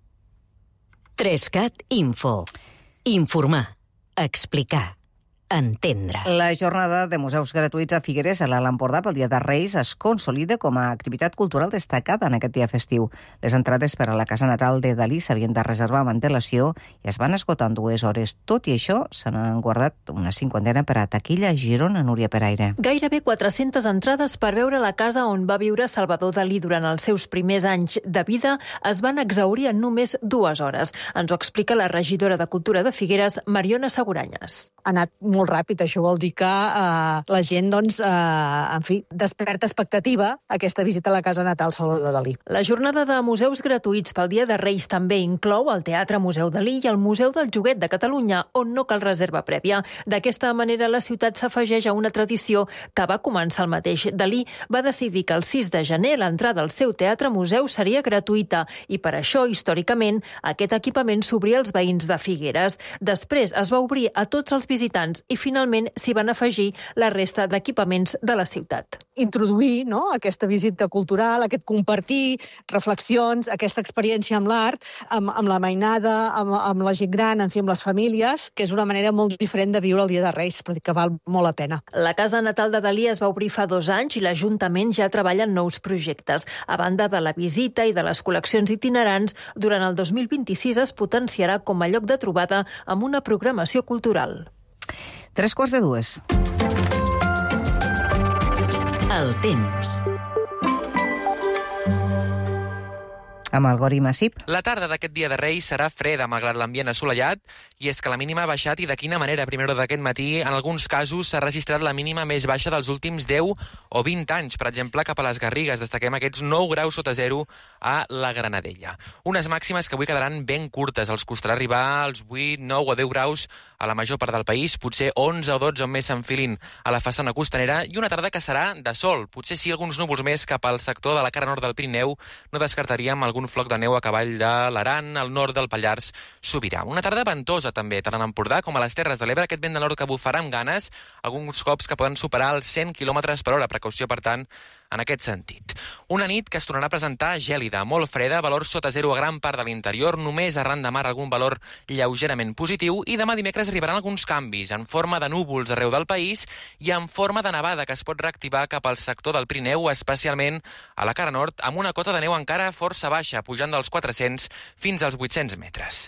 3CAT Info. Informar. Explicar. Entendre.
La jornada de museus gratuïts a Figueres a l'Alt Empordà pel Dia de Reis es consolida com a activitat cultural destacada en aquest dia festiu. Les entrades per a la casa natal de Dalí s'havien de reservar amb antelació i es van esgotar en 2 hores. Tot i això, se n'han guardat una 50 per a taquilla a Girona, Núria Peraire.
Gairebé 400 entrades per veure la casa on va viure Salvador Dalí durant els seus primers anys de vida es van exhaurir en només 2 hores. Ens ho explica la regidora de Cultura de Figueres, Mariona Seguranyes.
Ha anat molt ràpid, això vol dir que la gent, desperta expectativa a aquesta visita a la casa natal Salvador Dalí.
La jornada de museus gratuïts pel Dia de Reis també inclou el Teatre Museu Dalí i el Museu del Joguet de Catalunya, on no cal reserva prèvia. D'aquesta manera, la ciutat s'afegeix a una tradició que va començar el mateix. Dalí va decidir que el 6 de gener l'entrada al seu teatre-museu seria gratuïta i per això, històricament, aquest equipament s'obria als veïns de Figueres. Després es va obrir a tots els visitants i finalment s'hi van afegir la resta d'equipaments de la ciutat.
Introduir aquesta visita cultural, aquest compartir reflexions, aquesta experiència amb l'art, amb la mainada, amb la gent gran, amb les famílies, que és una manera molt diferent de viure el Dia de Reis, però que val molt la pena.
La casa natal de Dalí es va obrir fa 2 anys i l'Ajuntament ja treballa en nous projectes. A banda de la visita i de les col·leccions itinerants, durant el 2026 es potenciarà com a lloc de trobada amb una programació cultural.
3:45.
El temps.
Amb el Gori Massip.
La tarda d'aquest dia de Reis serà freda, malgrat l'ambient assolellat, i és que la mínima ha baixat i de quina manera. A primera hora d'aquest matí, en alguns casos, s'ha registrat la mínima més baixa dels últims 10 o 20 anys. Per exemple, cap a les Garrigues, destaquem aquests 9 graus sota zero a la Granadella. Unes màximes que avui quedaran ben curtes. Els costarà arribar als 8, 9 o 10 graus a la major part del país, potser 11 o 12 on més s'enfilin a la façana costanera, i una tarda que serà de sol. Potser sí alguns núvols més cap al sector de la cara nord del Pirineu. No descartaríem algun floc de neu a cavall de l'Aran, al nord del Pallars Sobirà. Una tarda ventosa també, tant a l'Empordà com a les Terres de l'Ebre, aquest vent de nord que bufarà amb ganes, alguns cops que poden superar els 100 km per hora. Precaució, per tant, en aquest sentit. Una nit que es tornarà a presentar gèlida, molt freda, valors sota zero a gran part de l'interior, només arran de mar algun valor lleugerament positiu, i demà dimecres arribaran alguns canvis, en forma de núvols arreu del país i en forma de nevada que es pot reactivar cap al sector del Pirineu, especialment a la cara nord, amb una cota de neu encara força baixa, pujant dels 400 fins als 800 metres.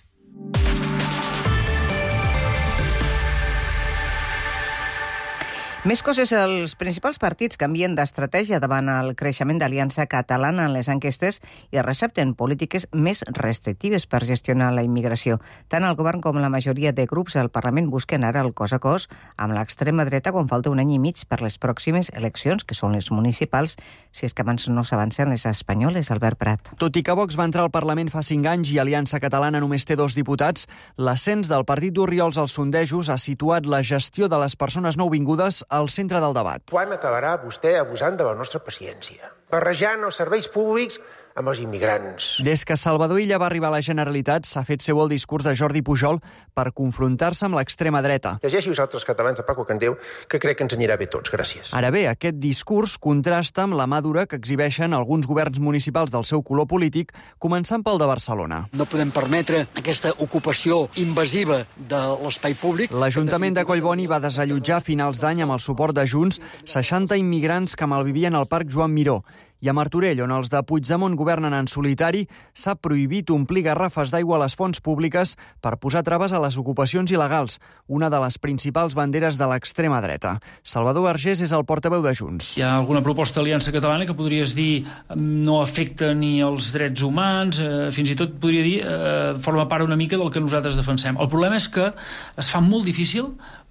Més coses, els principals partits canvien d'estratègia davant el creixement d'Aliança Catalana en les enquestes i recepten polítiques més restrictives per gestionar la immigració. Tant el govern com la majoria de grups al Parlament busquen ara el cos a cos amb l'extrema dreta quan falta 1 any i mig per les pròximes eleccions, que són les municipals, si és que abans no s'avancen les espanyoles. Albert Prat.
Tot i que Vox va entrar al Parlament fa 5 anys i Aliança Catalana només té 2 diputats, l'ascens del partit d'Orriols als sondejos ha situat la gestió de les persones nouvingudes al centre del debat.
Quan acabarà vostè abusant de la nostra paciència, barrejant els serveis públics amb els immigrants?
Des que Salvador Illa va arribar a la Generalitat, s'ha fet seu el discurs de Jordi Pujol per confrontar-se amb l'extrema dreta.
Llegeixi els altres catalans de Paco Candeu, que crec que ens anirà bé tots. Gràcies.
Ara bé, aquest discurs contrasta amb la mà dura que exhibeixen alguns governs municipals del seu color polític, començant pel de Barcelona.
No podem permetre aquesta ocupació invasiva de l'espai públic.
L'Ajuntament de Collboni va desallotjar a finals d'any amb el suport de Junts 60 immigrants que malvivien al Parc Joan Miró. I a Martorell, on els de Puigdemont governen en solitari, s'ha prohibit omplir garrafes d'aigua a les fonts públiques per posar traves a les ocupacions il·legals, una de les principals banderes de l'extrema dreta. Salvador Argés és el portaveu de Junts.
Hi ha alguna proposta d'Aliança Catalana que podries dir no afecta ni els drets humans, fins i tot podria dir forma part una mica del que nosaltres defensem. El problema és que es fa molt difícil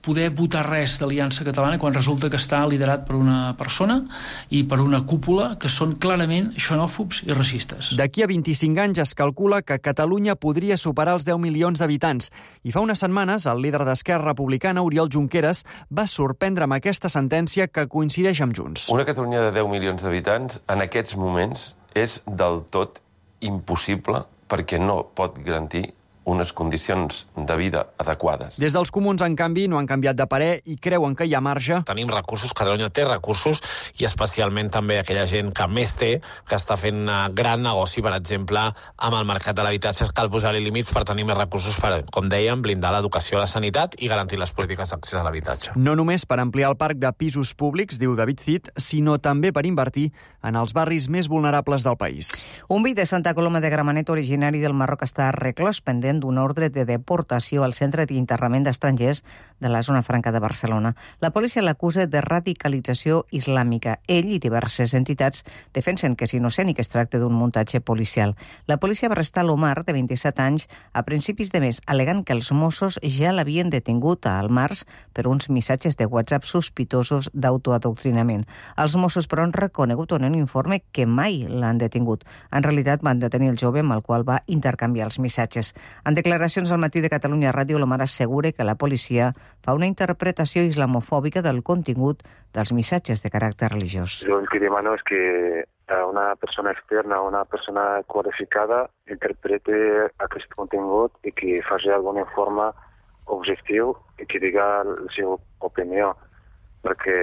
poder votar res d'Aliança Catalana quan resulta que està liderat per una persona i per una cúpula que són clarament xenòfobs i racistes.
D'aquí a 25 anys es calcula que Catalunya podria superar els 10 milions d'habitants. I fa unes setmanes el líder d'Esquerra Republicana, Oriol Junqueras, va sorprendre amb aquesta sentència que coincideix amb Junts.
Una Catalunya de 10 milions d'habitants en aquests moments és del tot impossible perquè no pot garantir unes condicions de vida adequades.
Des dels comuns, en canvi, no han canviat de parer i creuen que hi ha marge.
Tenim recursos, Catalunya té recursos, i especialment també aquella gent que més té, que està fent gran negoci, per exemple, amb el mercat de l'habitatge. Cal posar-hi límits per tenir més recursos per, com dèiem, blindar l'educació, la sanitat i garantir les polítiques d'accés a l'habitatge.
No només per ampliar el parc de pisos públics, diu David Cid, sinó també per invertir en els barris més vulnerables del país.
Un vi de Santa Coloma de Gramenet, originari del Marroc, està reclòs pendent d'un ordre de deportació al centre d'interrament d'estrangers de la zona franca de Barcelona. La policia l'acusa de radicalització islàmica. Ell i diverses entitats defensen que és innocent i que es tracta d'un muntatge policial. La policia va arrestar l'Omar, de 27 anys, a principis de mes, alegant que els Mossos ja l'havien detingut al març per uns missatges de WhatsApp sospitosos d'autoadoctrinament. Els Mossos, però, han reconegut en un informe que mai l'han detingut. En realitat, van detenir el jove amb el qual va intercanviar els missatges. En declaracions al Matí de Catalunya Ràdio, l'Omar assegura que la policia fa una interpretació islamofòbica del contingut dels missatges de caràcter religiós.
Jo el que demano és que una persona externa, una persona qualificada, interprete aquest contingut i que faci algun informe objectiu i que diga la seva opinió, perquè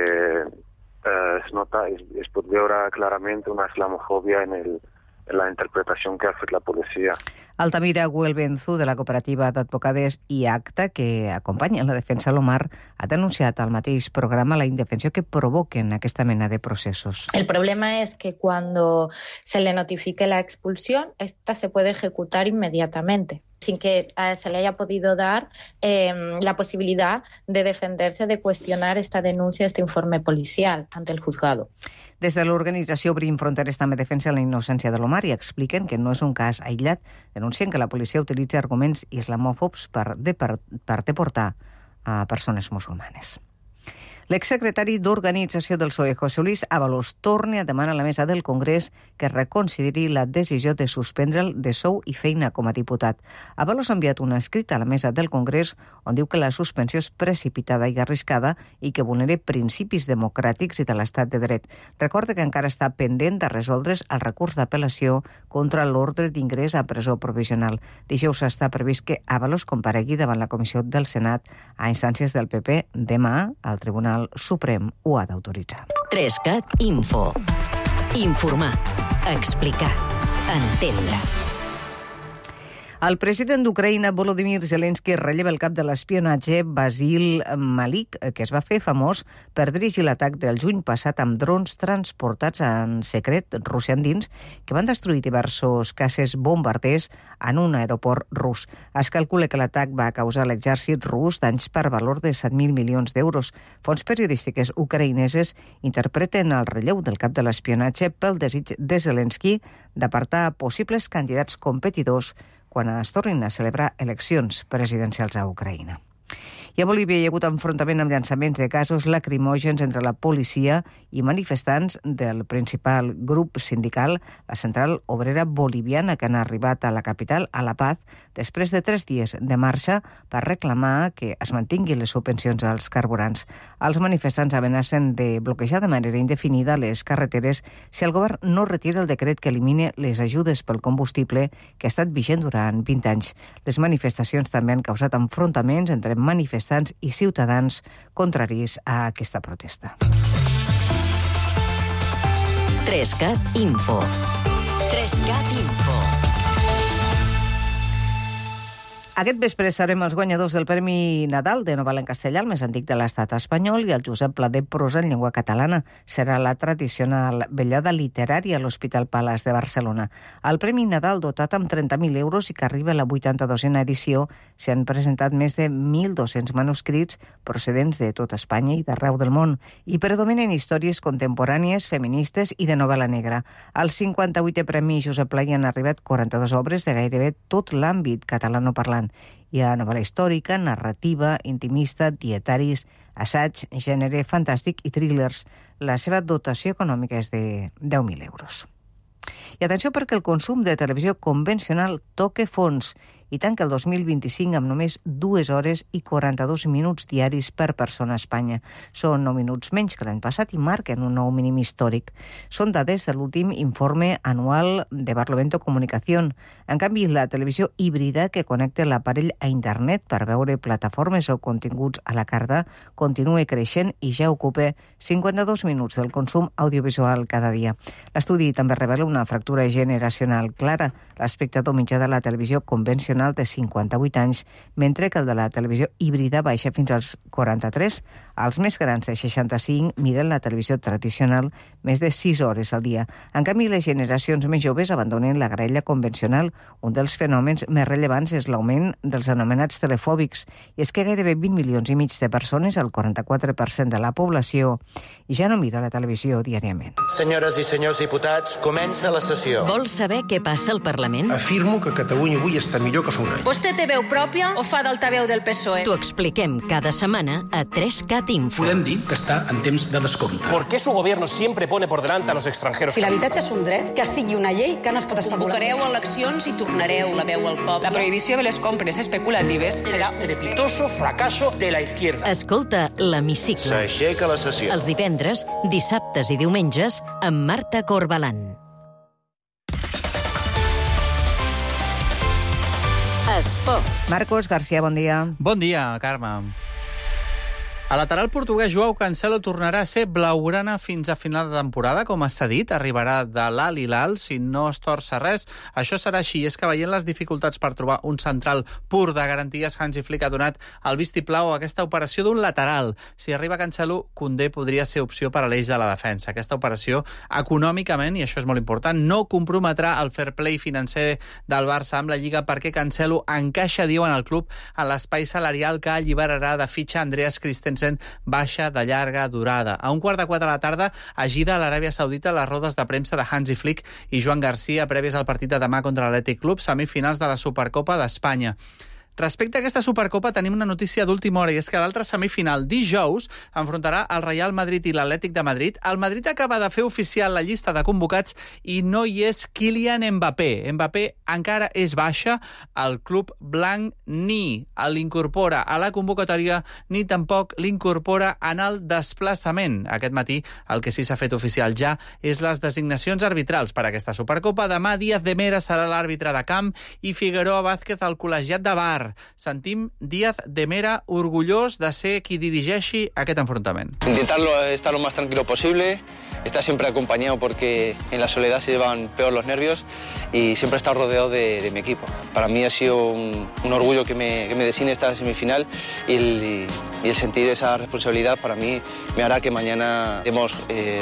es pot veure clarament una islamofòbia en la interpretació que ha fet la policia.
Altamira Güelbenzú, de la cooperativa d'advocades i ACTA, que acompanya la defensa de l'Omar, ha denunciat al mateix programa la indefensió que provoquen aquesta mena de processos.
El problema es que cuando se le notifique la expulsión, esta se puede ejecutar inmediatamente, sin que se le haya podido dar la posibilidad de defenderse, de cuestionar esta denuncia, este informe policial ante el juzgado.
Des de l'organització Obrim Fronteres també defensen la innocència de l'Omar i expliquen que no és un cas aïllat. Denuncien que la policia utilitza arguments islamòfobs per deportar a persones musulmanes. L'exsecretari d'Organització del PSOE, José Luis Ábalos, torna a demanar a la mesa del Congrés que reconsideri la decisió de suspendre'l de sou i feina com a diputat. Ábalos ha enviat un escrit a la mesa del Congrés on diu que la suspensió és precipitada i arriscada i que vulnera principis democràtics i de l'estat de dret. Recorda que encara està pendent de resoldre's el recurs d'apel·lació contra l'ordre d'ingrés a presó provisional. Dijous està previst que Ábalos comparegui davant la Comissió del Senat a instàncies del PP. Demà, al Tribunal Suprem ho ha d'autoritzar.
3CAT Info. Informar, explicar, entendre.
El president d'Ucraïna, Volodymyr Zelensky, relleva el cap de l'espionatge Basil Malik, que es va fer famós per dirigir l'atac del juny passat amb drons transportats en secret, Rússia endins, que van destruir diversos caces bombarders en un aeroport rus. Es calcula que l'atac va causar a l'exèrcit rus danys per valor de 7.000 milions d'euros. Fonts periodístiques ucraïneses interpreten el relleu del cap de l'espionatge pel desig de Zelensky d'apartar possibles candidats competidors quan es tornin a celebrar eleccions presidencials a Ucraïna. I a Bolívia hi ha hagut enfrontament amb llançaments de gasos lacrimògens entre la policia i manifestants del principal grup sindical, la Central Obrera Boliviana, que han arribat a la capital, a La Paz, després de 3 dies de marxa per reclamar que es mantinguin les subvencions als carburants. Els manifestants amenacen de bloquejar de manera indefinida les carreteres si el govern no retira el decret que elimine les ajudes pel combustible que ha estat vigent durant 20 anys. Les manifestacions també han causat enfrontaments entre manifestants i ciutadans contraris a aquesta protesta.
3CAT Info. 3CAT Info.
Aquest vespre sabrem els guanyadors del Premi Nadal de novel·la en castellà, el més antic de l'estat espanyol, i el Josep Pla de prosa en llengua catalana. Serà la tradicional vetllada literària a l'Hospital Palace de Barcelona. El Premi Nadal, dotat amb 30.000 euros i que arriba a la 82a edició, s'hi han presentat més de 1.200 manuscrits procedents de tot Espanya i d'arreu del món, i predominen històries contemporànies, feministes i de novel·la negra. Al 58è Premi Josep Pla hi han arribat 42 obres de gairebé tot l'àmbit catalanoparlant. català. Hi ha novel·la històrica, narrativa, intimista, dietaris, assaig, gènere fantàstic i thrillers. La seva dotació econòmica és de 10.000 euros. I atenció perquè el consum de televisió convencional toca fons i tanca el 2025 amb només 2 hores i 42 minuts diaris per persona a Espanya. Són 9 minuts menys que l'any passat i marquen un nou mínim històric. Són dades de l'últim informe anual de Barlovento Comunicación. En canvi, la televisió híbrida que connecta l'aparell a internet per veure plataformes o continguts a la carta continua creixent i ja ocupa 52 minuts del consum audiovisual cada dia. L'estudi també revela una fractura generacional clara. L'espectador mitjà de la televisió convencional té 58 anys, mentre que el de la televisió híbrida baixa fins als 43. Els més grans de 65 miren la televisió tradicional més de 6 hores al dia. En canvi, les generacions més joves abandonen la graella convencional. Un dels fenòmens més rellevants és l'augment dels anomenats telefòbics. I és que gairebé 20 milions i mig de persones, el 44% de la població, ja no mira la televisió diàriament.
Senyores i senyors diputats, comença la sessió.
Vols saber què passa al Parlament?
Afirmo que Catalunya avui està millor que fa un any.
Vostè té veu pròpia o fa d'altaveu del PSOE?
T'ho expliquem cada setmana a 3CAT Info.
Podem dir que està en temps de descompte.
¿Por qué su gobierno siempre pone por delante a los extranjeros?
Si l'habitatge és un dret, que sigui una llei que no es pot especular. Convocareu eleccions i tornareu la veu al poble. La prohibició de les compres especulatives serà
el estrepitoso fracaso de la izquierda.
Escolta l'Hemicicle.
S'aixeca la sessió.
Els divendres, dissabtes i diumenges amb Marta Corbalán. Esport.
Marcos García, bon dia.
Bon dia, Carme. El lateral portuguès Joao Cancelo tornarà a ser blaugrana fins a final de temporada, com s'ha dit, arribarà de l'Al Hilal si no es torça res. Això serà així, és que veient les dificultats per trobar un central pur de garanties, Hansi Flick ha donat el vistiplau a aquesta operació d'un lateral. Si arriba Cancelo, Koundé podria ser opció per a l'eix de la defensa. Aquesta operació, econòmicament, i això és molt important, no comprometrà el fair play financer del Barça amb la Lliga perquè Cancelo encaixa, diuen al club, en l'espai salarial que alliberarà de fitxa Andreas Christensen, baixa de llarga durada. A 3:15 de la tarda, a Jeddah, a l'Aràbia Saudita, les rodes de premsa de Hansi Flick i Joan Garcia prèvies al partit de demà contra l'Atlètic Club, semifinals de la Supercopa d'Espanya. Respecte a aquesta Supercopa tenim una notícia d'última hora i és que l'altra semifinal dijous enfrontarà el Real Madrid i l'Atlètic de Madrid. El Madrid acaba de fer oficial la llista de convocats i no hi és Kylian Mbappé. Mbappé encara és baixa. El club blanc ni l'incorpora a la convocatòria ni tampoc l'incorpora en el desplaçament. Aquest matí el que sí s'ha fet oficial ja és les designacions arbitrals per a aquesta Supercopa. Demà Díaz de Mera serà l'àrbitre de camp i Figueroa Vázquez el col·legiat de VAR. Sentim Díaz de Mera orgullós de ser qui dirigeixi aquest enfrontament.
Intentarlo estar lo más tranquilo posible, estar siempre acompañado porque en la soledad se llevan peor los nervios y siempre estar rodeado de mi equipo. Para mí ha sido un orgullo que me designe esta semifinal y el sentir esa responsabilidad para mí me hará que mañana demos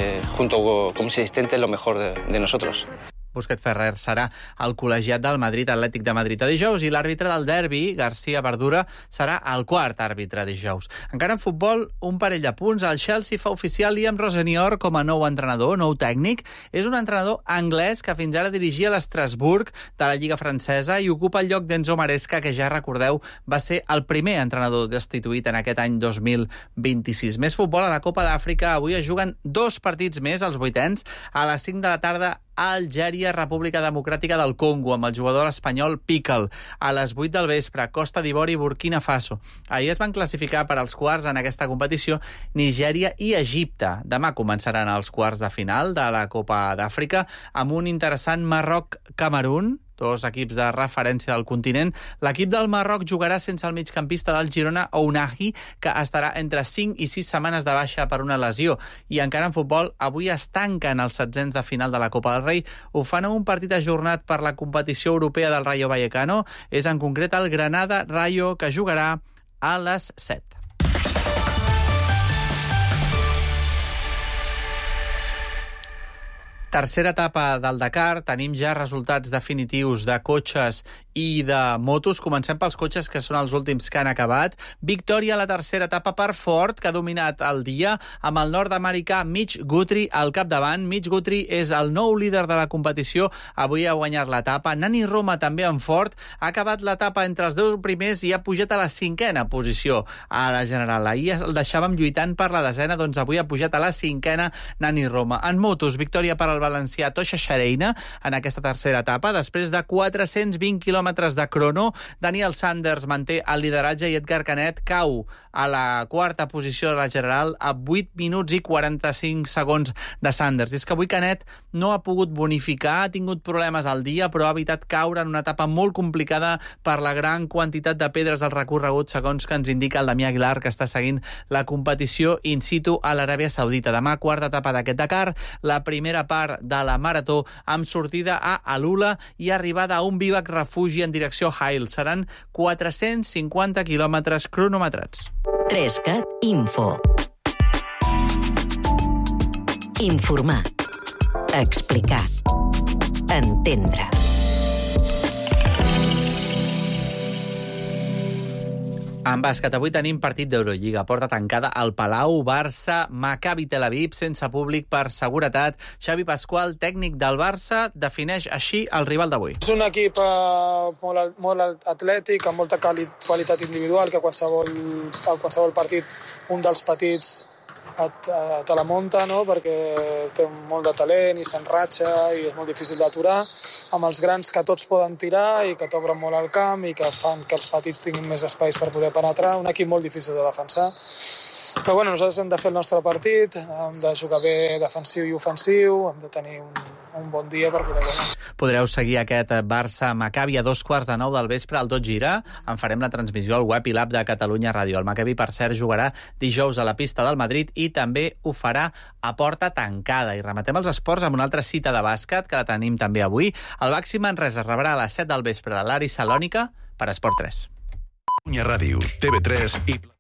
junto como asistentes lo mejor de nosotros.
Busquets Ferrer serà el col·legiat del Madrid Atlètic de Madrid a dijous i l'àrbitre del derbi, García Verdura, serà el quart àrbitre dijous. Encara en futbol, un parell de punts. El Chelsea fa oficial Liam Rosenior com a nou entrenador, nou tècnic. És un entrenador anglès que fins ara dirigia l'Estrasburg de la Lliga francesa i ocupa el lloc d'Enzo Maresca, que ja recordeu va ser el primer entrenador destituït en aquest any 2026. Més futbol a la Copa d'Àfrica. Avui es juguen 2 partits més, els vuitens, a les 5 de la tarda a Algèria, República Democràtica del Congo, amb el jugador espanyol Piquel. A les 8 del vespre, Costa d'Ivori i Burkina Faso. Ahir es van classificar per als quarts en aquesta competició Nigèria i Egipte. Demà començaran els quarts de final de la Copa d'Àfrica amb un interessant Marroc-Camerun, dos equips de referència del continent. L'equip del Marroc jugarà sense el migcampista del Girona, Ounahi, que estarà entre 5 i 6 setmanes de baixa per una lesió. I encara en futbol, avui es tanquen els setzents de final de la Copa del Rei. Ho fan en un partit ajornat per la competició europea del Rayo Vallecano. És en concret el Granada-Rayo, que jugarà a les 7. Tercera etapa del Dakar, tenim ja resultats definitius de cotxes I de motos, comencem pels cotxes, que són els últims que han acabat. Victòria a la tercera etapa per Ford, que ha dominat el dia, amb el nord-americà Mitch Guthrie al capdavant. Mitch Guthrie és el nou líder de la competició, avui ha guanyat l'etapa. Nani Roma, també en Ford, ha acabat l'etapa entre els 10 primers i ha pujat a la 5a posició a la general. Ahir el deixàvem lluitant per la 10a, doncs avui ha pujat a la 5a Nani Roma. En motos, victòria per al valencià Toixa Xareina en aquesta tercera etapa, després de 420 quilòmetres de crono. Daniel Sanders manté el lideratge i Edgar Canet cau a la quarta posició de la general a 8 minuts i 45 segons de Sanders. I és que avui Canet no ha pogut bonificar, ha tingut problemes al dia, però ha evitat caure en una etapa molt complicada per la gran quantitat de pedres al recorregut, segons que ens indica el Damià Aguilar, que està seguint la competició in situ a l'Aràbia Saudita. Demà, quarta etapa d'aquest Dakar, la primera part de la marató amb sortida a Alula i arribada a un Bivac refugi en direcció Hail. Seran 450 quilòmetres cronometrats.
3CAT Info. Informar. Explicar. Entendre.
En bàsquet, avui tenim partit d'Eurolliga. Porta tancada al Palau, Barça, Maccabi Tel Aviv, sense públic per seguretat. Xavi Pasqual, tècnic del Barça, defineix així el rival d'avui.
És un equip molt atlètic, amb molta qualitat individual, que a qualsevol partit un dels petits te la munta, no? Perquè té molt de talent i s'enratxa i és molt difícil d'aturar, amb els grans que tots poden tirar i que t'obren molt el camp i que fan que els petits tinguin més espais per poder penetrar. Un equip molt difícil de defensar. Però bueno, nosaltres hem de fer el nostre partit, hem de jugar bé defensiu i ofensiu, hem de tenir un bon dia per poder guanyar.
Podreu seguir aquest Barça-Maccabi a 2:15 del vespre al Tot Gira. En farem la transmissió al web i l'app de Catalunya Ràdio. El Maccabi, per cert, jugarà dijous a la pista del Madrid i també ho farà a porta tancada. I rematem els esports amb una altra cita de bàsquet, que la tenim també avui. El Baxi Manresa rebrà a les 7 del vespre l'Ari Salònica per Esport 3.
Catalunya Ràdio, TV3 i...